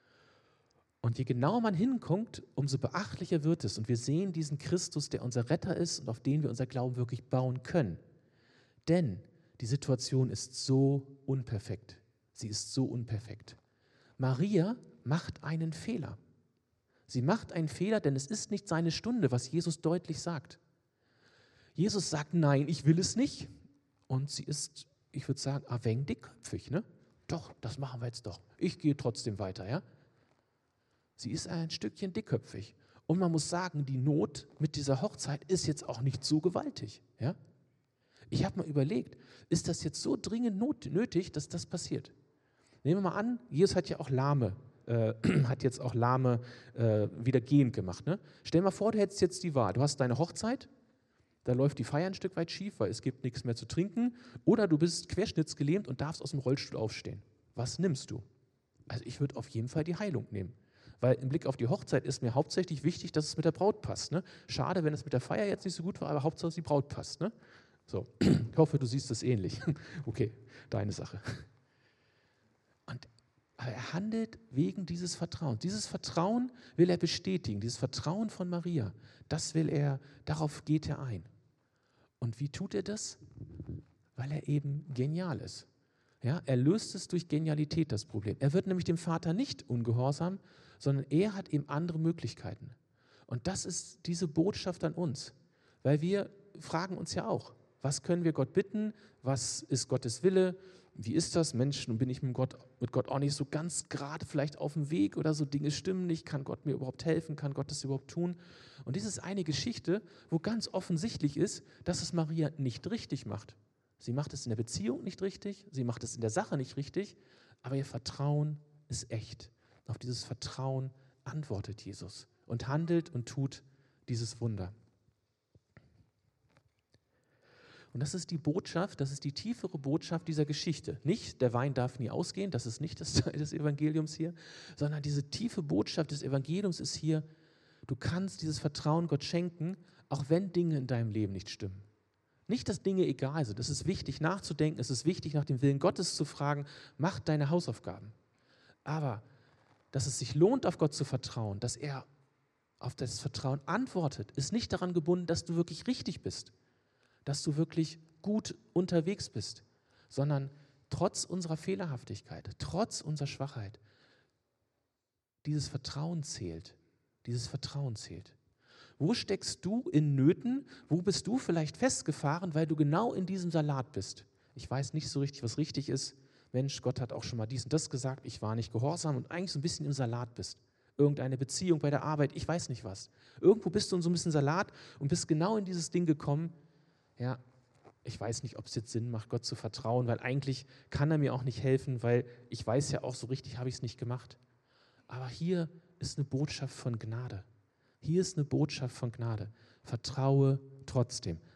Und je genauer man hinguckt, umso beachtlicher wird es. Und wir sehen diesen Christus, der unser Retter ist und auf den wir unser Glauben wirklich bauen können. Denn die Situation ist so unperfekt. Sie ist so unperfekt. Maria macht einen Fehler. Sie macht einen Fehler, denn es ist nicht seine Stunde, was Jesus deutlich sagt. Jesus sagt, nein, ich will es nicht. Und sie ist, ich würde sagen, ein wenig dickköpfig. Ne? Doch, das machen wir jetzt doch. Ich gehe trotzdem weiter. Ja? Sie ist ein Stückchen dickköpfig. Und man muss sagen, die Not mit dieser Hochzeit ist jetzt auch nicht so gewaltig. Ja? Ich habe mal überlegt, ist das jetzt so dringend not- nötig, dass das passiert? Nehmen wir mal an, Jesus hat ja auch Lahme, äh, hat jetzt auch Lahme äh, wieder gehend gemacht. Ne? Stell dir mal vor, du hättest jetzt die Wahl. Du hast deine Hochzeit, da läuft die Feier ein Stück weit schief, weil es gibt nichts mehr zu trinken. Oder du bist querschnittsgelähmt und darfst aus dem Rollstuhl aufstehen. Was nimmst du? Also ich würde auf jeden Fall die Heilung nehmen. Weil im Blick auf die Hochzeit ist mir hauptsächlich wichtig, dass es mit der Braut passt. Ne? Schade, wenn es mit der Feier jetzt nicht so gut war, aber Hauptsache, dass die Braut passt. Ne? So, ich hoffe, du siehst das ähnlich. Okay, deine Sache. Und aber er handelt wegen dieses Vertrauens. Dieses Vertrauen will er bestätigen, dieses Vertrauen von Maria, das will er, darauf geht er ein. Und wie tut er das? Weil er eben genial ist. Ja, er löst es durch Genialität, das Problem. Er wird nämlich dem Vater nicht ungehorsam, sondern er hat eben andere Möglichkeiten. Und das ist diese Botschaft an uns, weil wir fragen uns ja auch, was können wir Gott bitten, was ist Gottes Wille, wie ist das? Mensch, nun bin ich mit Gott, mit Gott auch nicht so ganz gerade vielleicht auf dem Weg oder so, Dinge stimmen nicht, kann Gott mir überhaupt helfen, kann Gott das überhaupt tun? Und dies ist eine Geschichte, wo ganz offensichtlich ist, dass es Maria nicht richtig macht. Sie macht es in der Beziehung nicht richtig, sie macht es in der Sache nicht richtig, aber ihr Vertrauen ist echt. Auf dieses Vertrauen antwortet Jesus und handelt und tut dieses Wunder. Und das ist die Botschaft, das ist die tiefere Botschaft dieser Geschichte. Nicht, der Wein darf nie ausgehen, das ist nicht das Teil des Evangeliums hier, sondern diese tiefe Botschaft des Evangeliums ist hier, du kannst dieses Vertrauen Gott schenken, auch wenn Dinge in deinem Leben nicht stimmen. Nicht, dass Dinge egal sind. Es ist wichtig nachzudenken, es ist wichtig nach dem Willen Gottes zu fragen, mach deine Hausaufgaben. Aber, dass es sich lohnt, auf Gott zu vertrauen, dass er auf das Vertrauen antwortet, ist nicht daran gebunden, dass du wirklich richtig bist, dass du wirklich gut unterwegs bist, sondern trotz unserer Fehlerhaftigkeit, trotz unserer Schwachheit, dieses Vertrauen zählt, dieses Vertrauen zählt. Wo steckst du in Nöten? Wo bist du vielleicht festgefahren, weil du genau in diesem Salat bist? Ich weiß nicht so richtig, was richtig ist. Mensch, Gott hat auch schon mal dies und das gesagt, ich war nicht gehorsam und eigentlich so ein bisschen im Salat bist. Irgendeine Beziehung bei der Arbeit, ich weiß nicht was. Irgendwo bist du in so ein bisschen Salat und bist genau in dieses Ding gekommen. Ja, ich weiß nicht, ob es jetzt Sinn macht, Gott zu vertrauen, weil eigentlich kann er mir auch nicht helfen, weil ich weiß ja auch, so richtig habe ich es nicht gemacht. Aber hier ist eine Botschaft von Gnade. Hier ist eine Botschaft von Gnade. Vertraue trotzdem.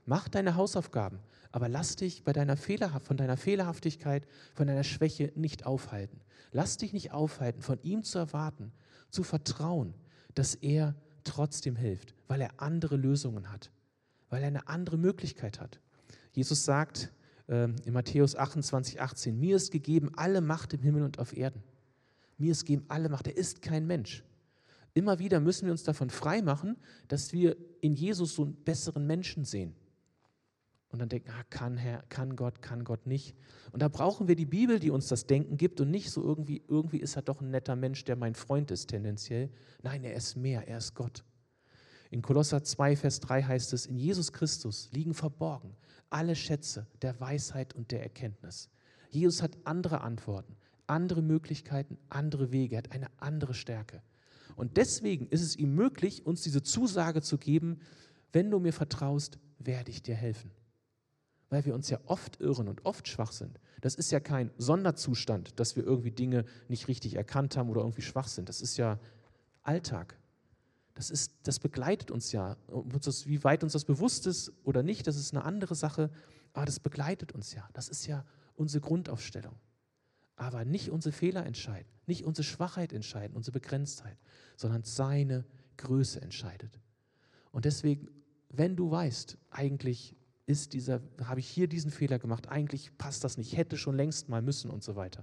Mach deine Hausaufgaben, aber lass dich bei deiner Fehlerhaft, von deiner Fehlerhaftigkeit, von deiner Schwäche nicht aufhalten. Lass dich nicht aufhalten, von ihm zu erwarten, zu vertrauen, dass er trotzdem hilft, weil er andere Lösungen hat, weil er eine andere Möglichkeit hat. Jesus sagt äh, in Matthäus achtundzwanzig, achtzehn, mir ist gegeben alle Macht im Himmel und auf Erden. Mir ist gegeben alle Macht. Er ist kein Mensch. Immer wieder müssen wir uns davon freimachen, dass wir in Jesus so einen besseren Menschen sehen. Und dann denken, ah, kann Herr, kann Gott, kann Gott nicht. Und da brauchen wir die Bibel, die uns das Denken gibt und nicht so irgendwie, irgendwie ist er doch ein netter Mensch, der mein Freund ist tendenziell. Nein, er ist mehr, er ist Gott. In Kolosser zwei, Vers drei heißt es, in Jesus Christus liegen verborgen alle Schätze der Weisheit und der Erkenntnis. Jesus hat andere Antworten, andere Möglichkeiten, andere Wege, er hat eine andere Stärke. Und deswegen ist es ihm möglich, uns diese Zusage zu geben, wenn du mir vertraust, werde ich dir helfen. Weil wir uns ja oft irren und oft schwach sind. Das ist ja kein Sonderzustand, dass wir irgendwie Dinge nicht richtig erkannt haben oder irgendwie schwach sind. Das ist ja Alltag. Das, ist, das begleitet uns ja. Wie weit uns das bewusst ist oder nicht, das ist eine andere Sache. Aber das begleitet uns ja. Das ist ja unsere Grundaufstellung. Aber nicht unsere Fehler entscheiden, nicht unsere Schwachheit entscheiden, unsere Begrenztheit, sondern seine Größe entscheidet. Und deswegen, wenn du weißt, eigentlich ist dieser, habe ich hier diesen Fehler gemacht, eigentlich passt das nicht, hätte schon längst mal müssen und so weiter.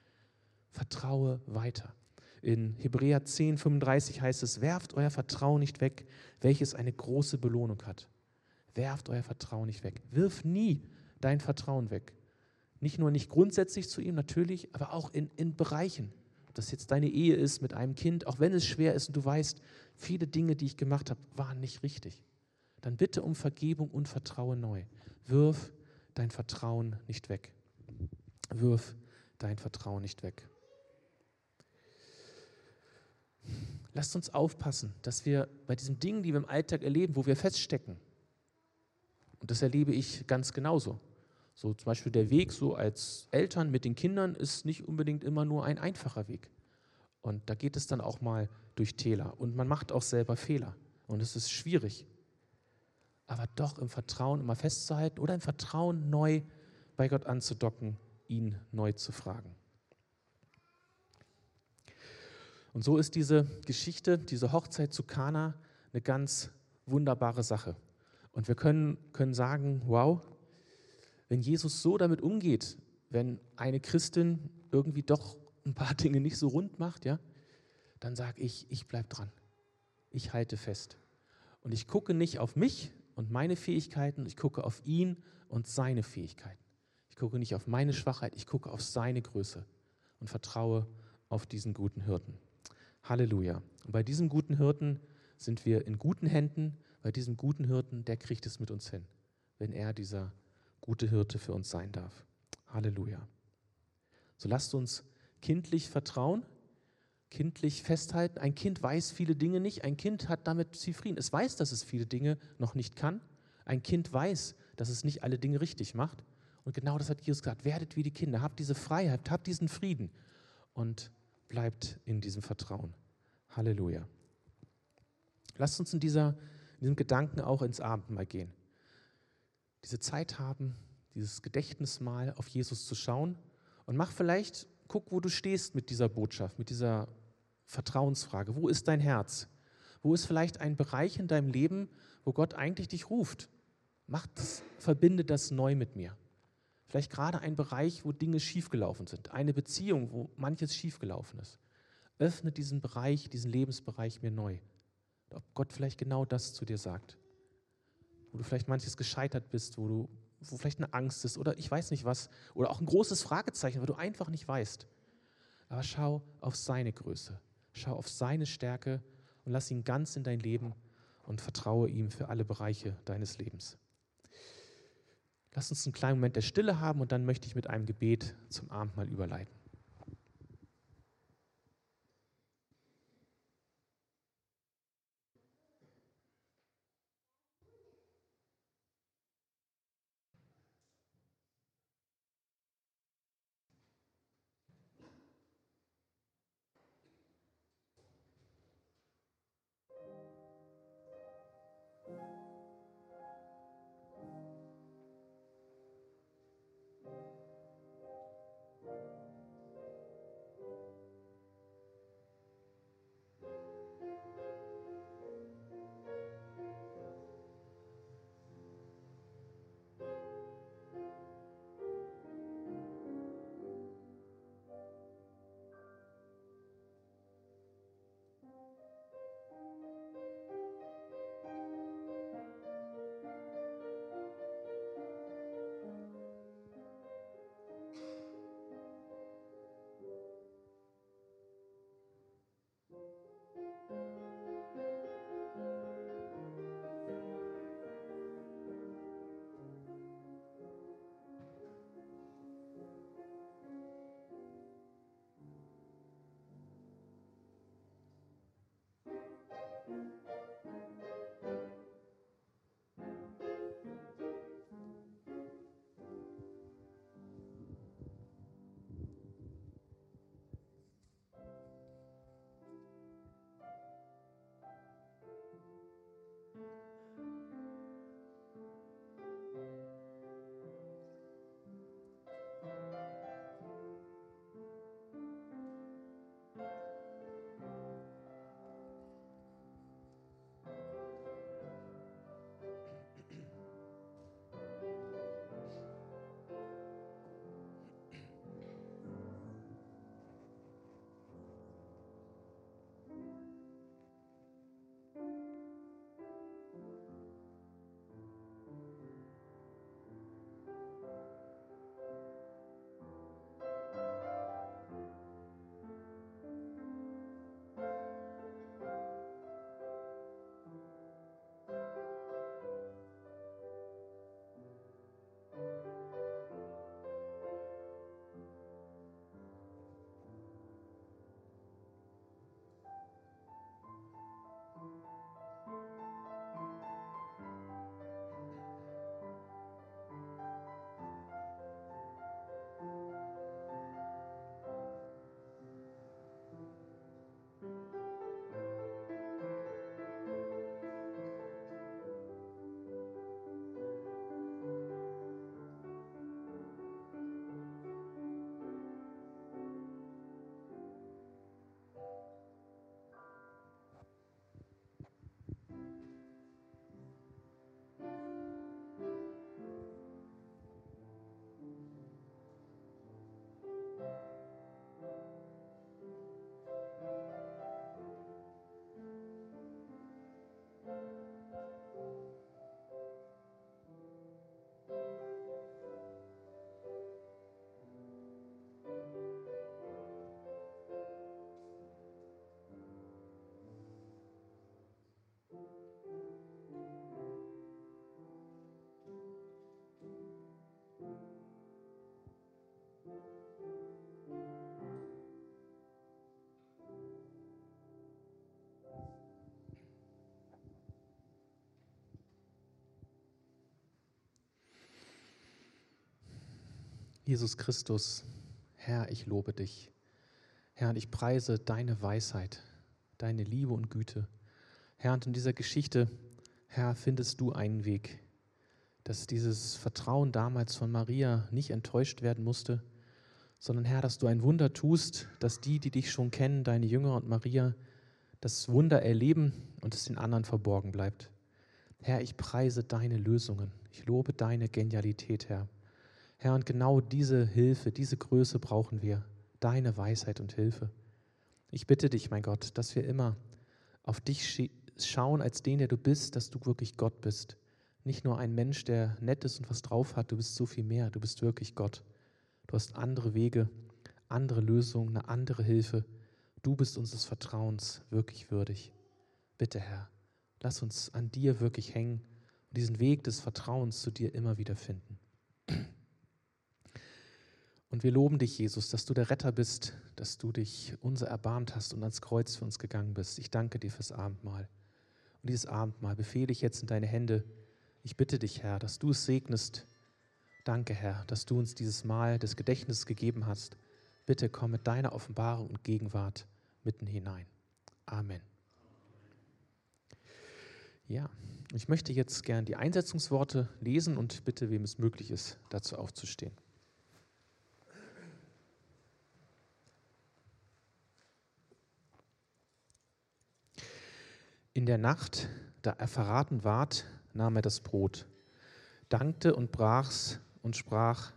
Vertraue weiter. In Hebräer zehn, fünfunddreißig heißt es, werft euer Vertrauen nicht weg, welches eine große Belohnung hat. Werft euer Vertrauen nicht weg. Wirf nie dein Vertrauen weg. Nicht nur nicht grundsätzlich zu ihm, natürlich, aber auch in, in Bereichen. Ob das jetzt deine Ehe ist mit einem Kind, auch wenn es schwer ist und du weißt, viele Dinge, die ich gemacht habe, waren nicht richtig. Dann bitte um Vergebung und vertraue neu. Wirf dein Vertrauen nicht weg. Wirf dein Vertrauen nicht weg. Lasst uns aufpassen, dass wir bei diesen Dingen, die wir im Alltag erleben, wo wir feststecken, und das erlebe ich ganz genauso. So zum Beispiel der Weg so als Eltern mit den Kindern ist nicht unbedingt immer nur ein einfacher Weg. Und da geht es dann auch mal durch Täler. Und man macht auch selber Fehler. Und es ist schwierig. Aber doch im Vertrauen immer festzuhalten oder im Vertrauen neu bei Gott anzudocken, ihn neu zu fragen. Und so ist diese Geschichte, diese Hochzeit zu Kana eine ganz wunderbare Sache. Und wir können, können sagen, wow, wenn Jesus so damit umgeht, wenn eine Christin irgendwie doch ein paar Dinge nicht so rund macht, ja, dann sage ich, ich bleibe dran. Ich halte fest. Und ich gucke nicht auf mich und meine Fähigkeiten, ich gucke auf ihn und seine Fähigkeiten. Ich gucke nicht auf meine Schwachheit, ich gucke auf seine Größe und vertraue auf diesen guten Hirten. Halleluja. Und bei diesem guten Hirten sind wir in guten Händen, bei diesem guten Hirten, der kriegt es mit uns hin, wenn er dieser gute Hirte für uns sein darf. Halleluja. So lasst uns kindlich vertrauen, kindlich festhalten. Ein Kind weiß viele Dinge nicht, ein Kind hat damit Frieden. Es weiß, dass es viele Dinge noch nicht kann. Ein Kind weiß, dass es nicht alle Dinge richtig macht. Und genau das hat Jesus gesagt, werdet wie die Kinder, habt diese Freiheit, habt diesen Frieden und bleibt in diesem Vertrauen. Halleluja. Lasst uns in, dieser, in diesem Gedanken auch ins Abendmahl gehen. Diese Zeit haben, dieses Gedächtnismal auf Jesus zu schauen und mach vielleicht, guck, wo du stehst mit dieser Botschaft, mit dieser Vertrauensfrage. Wo ist dein Herz? Wo ist vielleicht ein Bereich in deinem Leben, wo Gott eigentlich dich ruft? Mach das, verbinde das neu mit mir. Vielleicht gerade ein Bereich, wo Dinge schiefgelaufen sind, eine Beziehung, wo manches schiefgelaufen ist. Öffne diesen Bereich, diesen Lebensbereich mir neu. Ob Gott vielleicht genau das zu dir sagt. Wo du vielleicht manches gescheitert bist, wo du, wo vielleicht eine Angst ist oder ich weiß nicht was, oder auch ein großes Fragezeichen, weil du einfach nicht weißt. Aber schau auf seine Größe, schau auf seine Stärke und lass ihn ganz in dein Leben und vertraue ihm für alle Bereiche deines Lebens. Lass uns einen kleinen Moment der Stille haben und dann möchte ich mit einem Gebet zum Abendmahl überleiten. Jesus Christus, Herr, ich lobe dich. Herr, und ich preise deine Weisheit, deine Liebe und Güte. Herr, und in dieser Geschichte, Herr, findest du einen Weg, dass dieses Vertrauen damals von Maria nicht enttäuscht werden musste, sondern Herr, dass du ein Wunder tust, dass die, die dich schon kennen, deine Jünger und Maria, das Wunder erleben und es den anderen verborgen bleibt. Herr, ich preise deine Lösungen. Ich lobe deine Genialität, Herr. Herr, und genau diese Hilfe, diese Größe brauchen wir, deine Weisheit und Hilfe. Ich bitte dich, mein Gott, dass wir immer auf dich schauen als den, der du bist, dass du wirklich Gott bist. Nicht nur ein Mensch, der nett ist und was drauf hat, du bist so viel mehr, du bist wirklich Gott. Du hast andere Wege, andere Lösungen, eine andere Hilfe. Du bist unseres Vertrauens wirklich würdig. Bitte, Herr, lass uns an dir wirklich hängen und diesen Weg des Vertrauens zu dir immer wieder finden. Und wir loben dich, Jesus, dass du der Retter bist, dass du dich unser erbarmt hast und ans Kreuz für uns gegangen bist. Ich danke dir fürs Abendmahl. Und dieses Abendmahl befehle ich jetzt in deine Hände. Ich bitte dich, Herr, dass du es segnest. Danke, Herr, dass du uns dieses Mahl des Gedächtnisses gegeben hast. Bitte komm mit deiner Offenbarung und Gegenwart mitten hinein. Amen. Ja, ich möchte jetzt gern die Einsetzungsworte lesen und bitte, wem es möglich ist, dazu aufzustehen. In der Nacht, da er verraten ward, nahm er das Brot, dankte und brach's und sprach: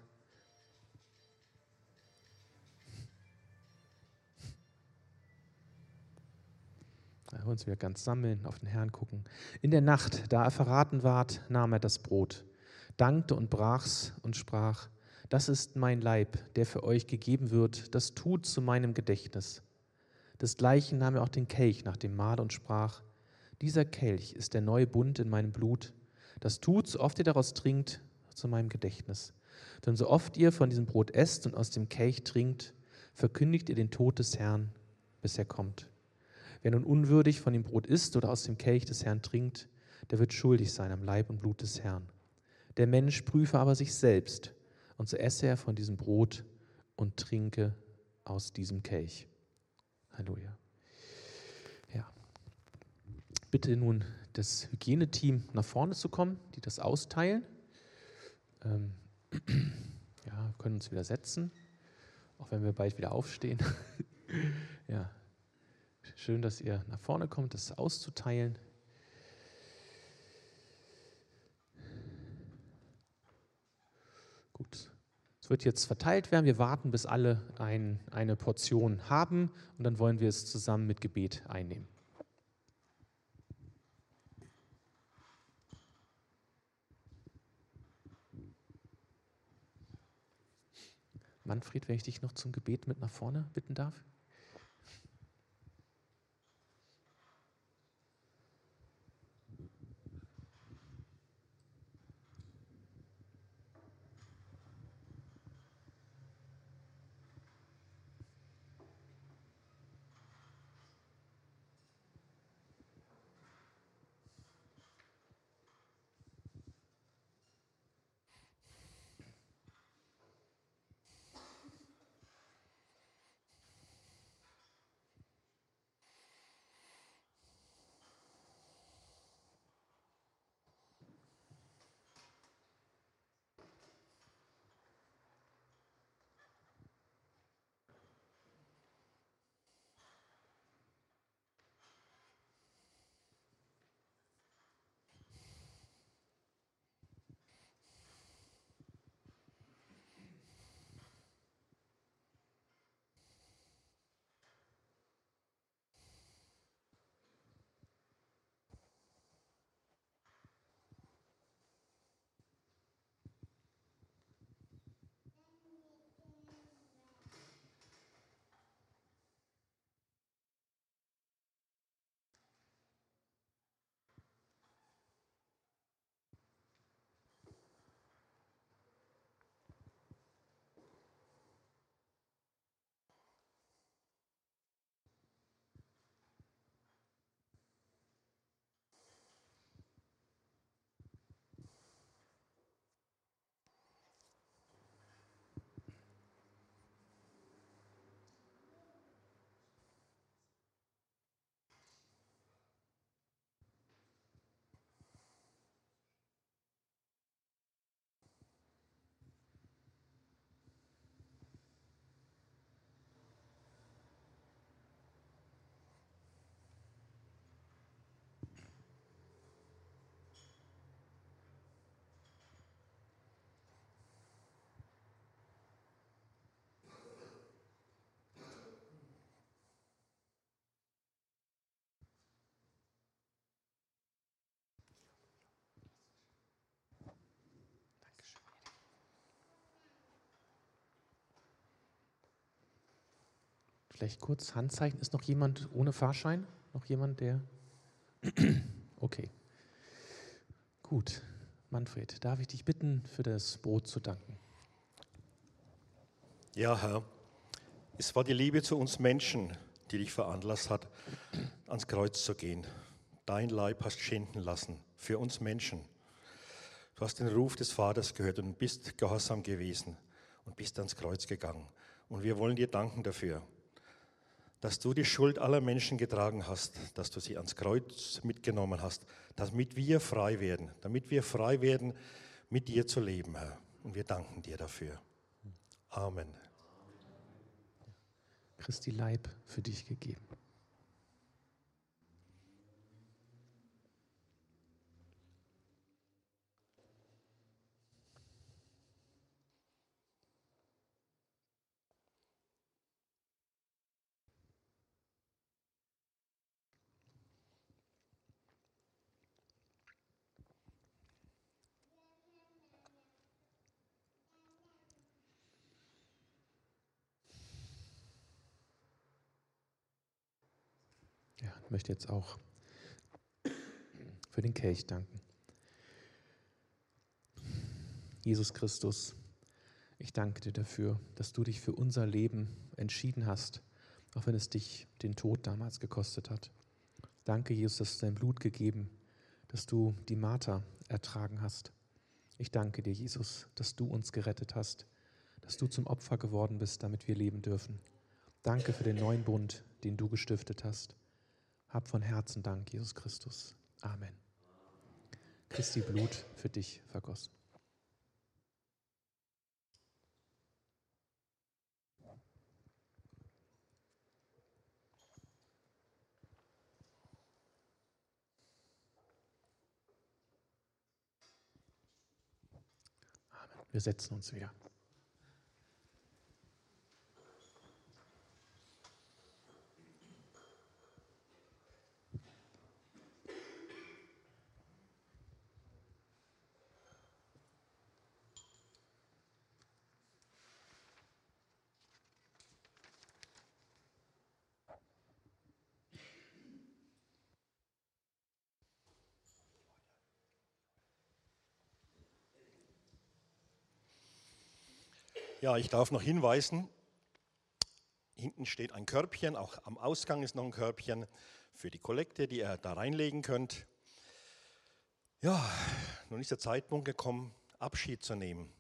Da wollen wir uns wieder ganz sammeln, auf den Herrn gucken. In der Nacht, da er verraten ward, nahm er das Brot, dankte und brach's und sprach: Das ist mein Leib, der für euch gegeben wird, das tut zu meinem Gedächtnis. Desgleichen nahm er auch den Kelch nach dem Mahl und sprach: Dieser Kelch ist der neue Bund in meinem Blut. Das tut, so oft ihr daraus trinkt, zu meinem Gedächtnis. Denn so oft ihr von diesem Brot esst und aus dem Kelch trinkt, verkündigt ihr den Tod des Herrn, bis er kommt. Wer nun unwürdig von dem Brot isst oder aus dem Kelch des Herrn trinkt, der wird schuldig sein am Leib und Blut des Herrn. Der Mensch prüfe aber sich selbst, und so esse er von diesem Brot und trinke aus diesem Kelch. Halleluja. Ja. Bitte nun das Hygieneteam nach vorne zu kommen, die das austeilen. Ähm, ja, können uns wieder setzen, auch wenn wir bald wieder aufstehen. Ja, schön, dass ihr nach vorne kommt, das auszuteilen. Gut, es wird jetzt verteilt werden. Wir warten, bis alle ein, eine Portion haben und dann wollen wir es zusammen mit Gebet einnehmen. Manfred, wenn ich dich noch zum Gebet mit nach vorne bitten darf. vielleicht kurz Handzeichen. Ist noch jemand ohne Fahrschein? Noch jemand, der... Okay. Gut. Manfred, darf ich dich bitten, für das Brot zu danken? Ja, Herr, es war die Liebe zu uns Menschen, die dich veranlasst hat, ans Kreuz zu gehen. Dein Leib hast schinden lassen für uns Menschen. Du hast den Ruf des Vaters gehört und bist gehorsam gewesen und bist ans Kreuz gegangen. Und wir wollen dir danken dafür, dass du die Schuld aller Menschen getragen hast, dass du sie ans Kreuz mitgenommen hast, damit wir frei werden, damit wir frei werden, mit dir zu leben, Herr. Und wir danken dir dafür. Amen. Christi Leib für dich gegeben. Ja, ich möchte jetzt auch für den Kelch danken. Jesus Christus, ich danke dir dafür, dass du dich für unser Leben entschieden hast, auch wenn es dich den Tod damals gekostet hat. Danke, Jesus, dass du dein Blut gegeben, dass du die Marter ertragen hast. Ich danke dir, Jesus, dass du uns gerettet hast, dass du zum Opfer geworden bist, damit wir leben dürfen. Danke für den neuen Bund, den du gestiftet hast. Hab von Herzen Dank, Jesus Christus. Amen. Christi Blut für dich vergossen. Amen. Wir setzen uns wieder. Ja, ich darf noch hinweisen, hinten steht ein Körbchen, auch am Ausgang ist noch ein Körbchen für die Kollekte, die ihr da reinlegen könnt. Ja, nun ist der Zeitpunkt gekommen, Abschied zu nehmen.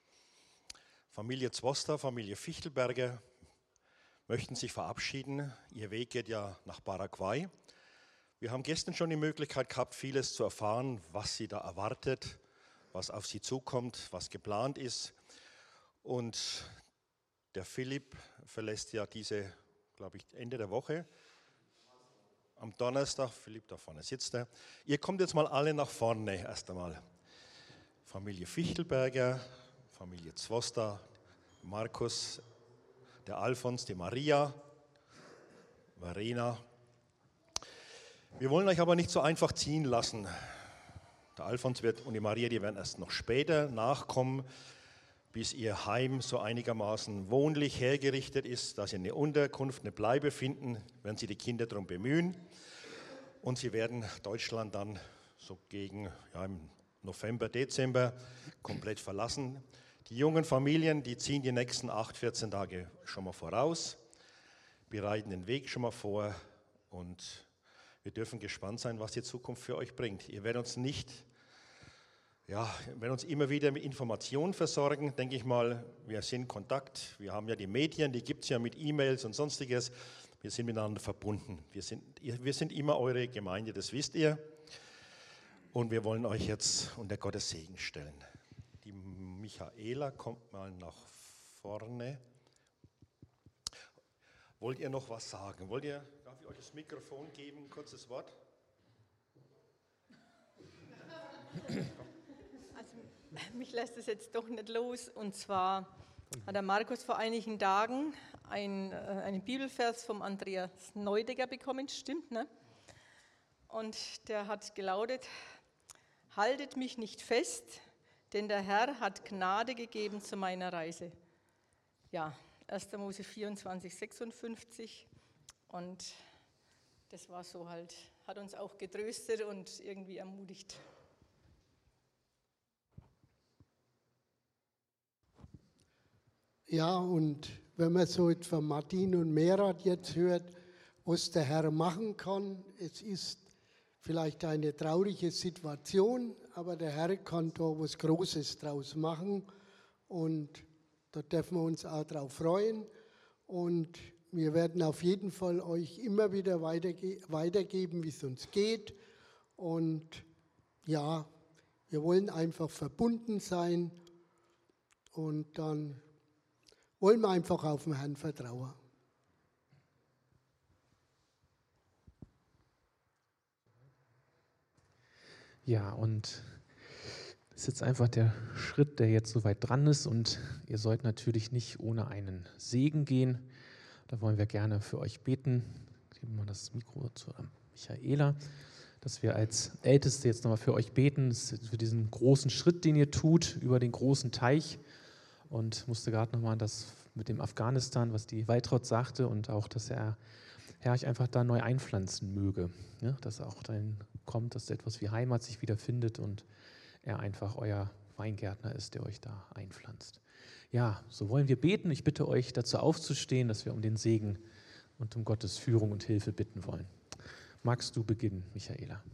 Familie Zwoster, Familie Fichtelberger möchten sich verabschieden. Ihr Weg geht ja nach Paraguay. Wir haben gestern schon die Möglichkeit gehabt, vieles zu erfahren, was sie da erwartet, was auf sie zukommt, was geplant ist. Und der Philipp verlässt ja diese, glaube ich, Ende der Woche. Am Donnerstag, Philipp, da vorne sitzt er. Ihr kommt jetzt mal alle nach vorne erst einmal. Familie Fichtelberger, Familie Zwoster, Markus, der Alfons, die Maria, Verena. Wir wollen euch aber nicht so einfach ziehen lassen. Der Alfons wird und die Maria, die werden erst noch später nachkommen, bis ihr Heim so einigermaßen wohnlich hergerichtet ist, dass sie eine Unterkunft, eine Bleibe finden, werden sie die Kinder darum bemühen. Und sie werden Deutschland dann so gegen ja, im November, Dezember komplett verlassen. Die jungen Familien, die ziehen die nächsten acht, vierzehn Tage schon mal voraus, bereiten den Weg schon mal vor und wir dürfen gespannt sein, was die Zukunft für euch bringt. Ihr werdet uns nicht Ja, wenn uns immer wieder mit Informationen versorgen, denke ich mal, wir sind in Kontakt, wir haben ja die Medien, die gibt es ja mit E-Mails und sonstiges, wir sind miteinander verbunden. Wir sind, wir sind immer eure Gemeinde, das wisst ihr. Und wir wollen euch jetzt unter Gottes Segen stellen. Die Michaela kommt mal nach vorne. Wollt ihr noch was sagen? Wollt ihr, darf ich euch das Mikrofon geben, ein kurzes Wort? Mich lässt es jetzt doch nicht los. Und zwar hat der Markus vor einigen Tagen ein, äh, einen Bibelvers vom Andreas Neudegger bekommen, stimmt, ne? Und der hat gelautet: Haltet mich nicht fest, denn der Herr hat Gnade gegeben zu meiner Reise. Ja, erster Mose vierundzwanzig, sechsundfünfzig. Und das war so halt, hat uns auch getröstet und irgendwie ermutigt. Ja, und wenn man so von Martin und Merat jetzt hört, was der Herr machen kann, es ist vielleicht eine traurige Situation, aber der Herr kann da was Großes draus machen und da dürfen wir uns auch drauf freuen und wir werden auf jeden Fall euch immer wieder weiterge- weitergeben, wie es uns geht und ja, wir wollen einfach verbunden sein und dann wollen wir einfach auf den Herrn vertrauen. Ja, und das ist jetzt einfach der Schritt, der jetzt soweit dran ist und ihr sollt natürlich nicht ohne einen Segen gehen. Da wollen wir gerne für euch beten. Geben wir das Mikro zu Michaela, dass wir als Älteste jetzt nochmal für euch beten, für diesen großen Schritt, den ihr tut, über den großen Teich. Und musste gerade nochmal an das mit dem Afghanistan, was die Waltraud sagte und auch, dass er Herr euch einfach da neu einpflanzen möge, ja, dass er auch dahin kommt, dass etwas wie Heimat sich wieder findet und er einfach euer Weingärtner ist, der euch da einpflanzt. Ja, so wollen wir beten. Ich bitte euch dazu aufzustehen, dass wir um den Segen und um Gottes Führung und Hilfe bitten wollen. Magst du beginnen, Michaela?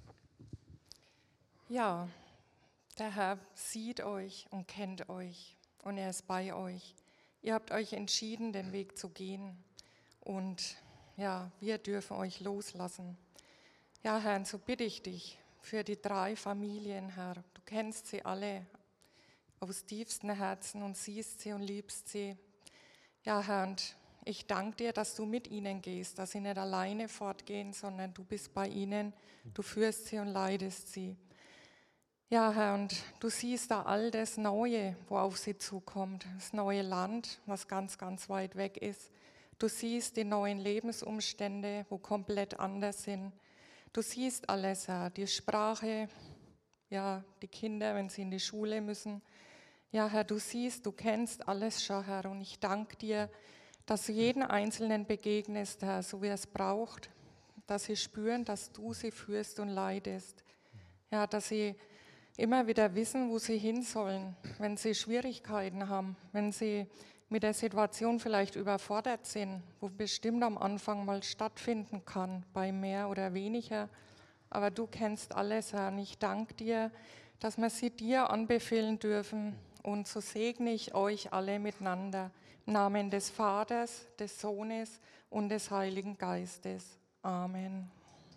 Ja, der Herr sieht euch und kennt euch und er ist bei euch. Ihr habt euch entschieden, den Weg zu gehen und ja, wir dürfen euch loslassen. Ja, Herr, so bitte ich dich für die drei Familien, Herr. Du kennst sie alle aus tiefstem Herzen und siehst sie und liebst sie. Ja, Herr, und ich danke dir, dass du mit ihnen gehst, dass sie nicht alleine fortgehen, sondern du bist bei ihnen, du führst sie und leitest sie. Ja, Herr, und du siehst da all das Neue, wo auf sie zukommt, das neue Land, was ganz, ganz weit weg ist. Du siehst die neuen Lebensumstände, wo komplett anders sind. Du siehst alles, Herr, die Sprache, ja, die Kinder, wenn sie in die Schule müssen. Ja, Herr, du siehst, du kennst alles schon, Herr, und ich danke dir, dass du jeden Einzelnen begegnest, Herr, so wie er es braucht, dass sie spüren, dass du sie führst und leitest. Ja, dass sie immer wieder wissen, wo sie hin sollen, wenn sie Schwierigkeiten haben, wenn sie mit der Situation vielleicht überfordert sind, wo bestimmt am Anfang mal stattfinden kann, bei mehr oder weniger. Aber du kennst alles, Herr, und ich danke dir, dass wir sie dir anbefehlen dürfen. Und so segne ich euch alle miteinander. Im Namen des Vaters, des Sohnes und des Heiligen Geistes. Amen.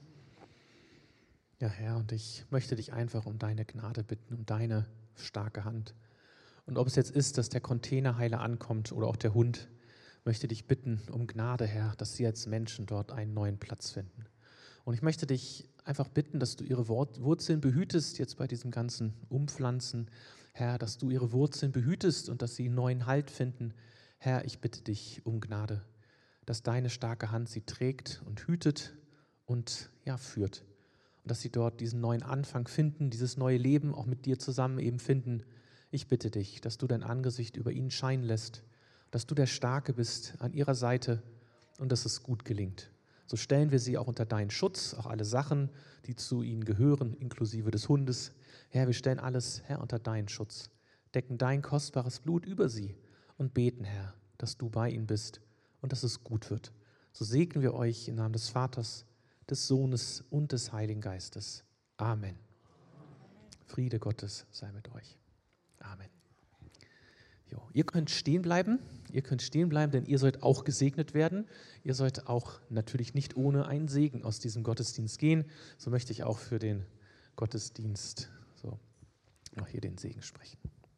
Ja, Herr, und ich möchte dich einfach um deine Gnade bitten, um deine starke Hand. Und ob es jetzt ist, dass der Container heile ankommt oder auch der Hund, möchte dich bitten um Gnade, Herr, dass sie als Menschen dort einen neuen Platz finden. Und ich möchte dich einfach bitten, dass du ihre Wurzeln behütest, jetzt bei diesem ganzen Umpflanzen, Herr, dass du ihre Wurzeln behütest und dass sie einen neuen Halt finden. Herr, ich bitte dich um Gnade, dass deine starke Hand sie trägt und hütet und ja, führt. Und dass sie dort diesen neuen Anfang finden, dieses neue Leben auch mit dir zusammen eben finden. Ich bitte dich, dass du dein Angesicht über ihnen scheinen lässt, dass du der Starke bist an ihrer Seite und dass es gut gelingt. So stellen wir sie auch unter deinen Schutz, auch alle Sachen, die zu ihnen gehören, inklusive des Hundes. Herr, wir stellen alles, Herr, unter deinen Schutz, decken dein kostbares Blut über sie und beten, Herr, dass du bei ihnen bist und dass es gut wird. So segnen wir euch im Namen des Vaters, des Sohnes und des Heiligen Geistes. Amen. Friede Gottes sei mit euch. Amen. Jo, ihr könnt stehen bleiben, ihr könnt stehen bleiben, denn ihr sollt auch gesegnet werden. Ihr sollt auch natürlich nicht ohne einen Segen aus diesem Gottesdienst gehen. So möchte ich auch für den Gottesdienst so noch hier den Segen sprechen.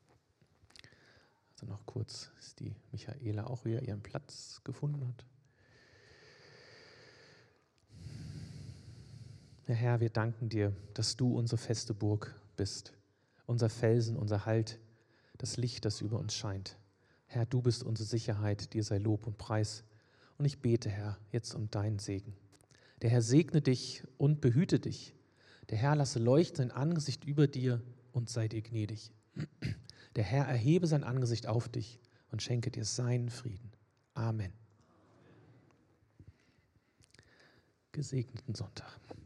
Also noch kurz, dass die Michaela auch wieder ihren Platz gefunden hat. Ja, Herr, wir danken dir, dass du unsere feste Burg bist, unser Felsen, unser Halt, das Licht, das über uns scheint. Herr, du bist unsere Sicherheit, dir sei Lob und Preis. Und ich bete, Herr, jetzt um deinen Segen. Der Herr segne dich und behüte dich. Der Herr lasse leuchten sein Angesicht über dir und sei dir gnädig. Der Herr erhebe sein Angesicht auf dich und schenke dir seinen Frieden. Amen. Amen. Gesegneten Sonntag.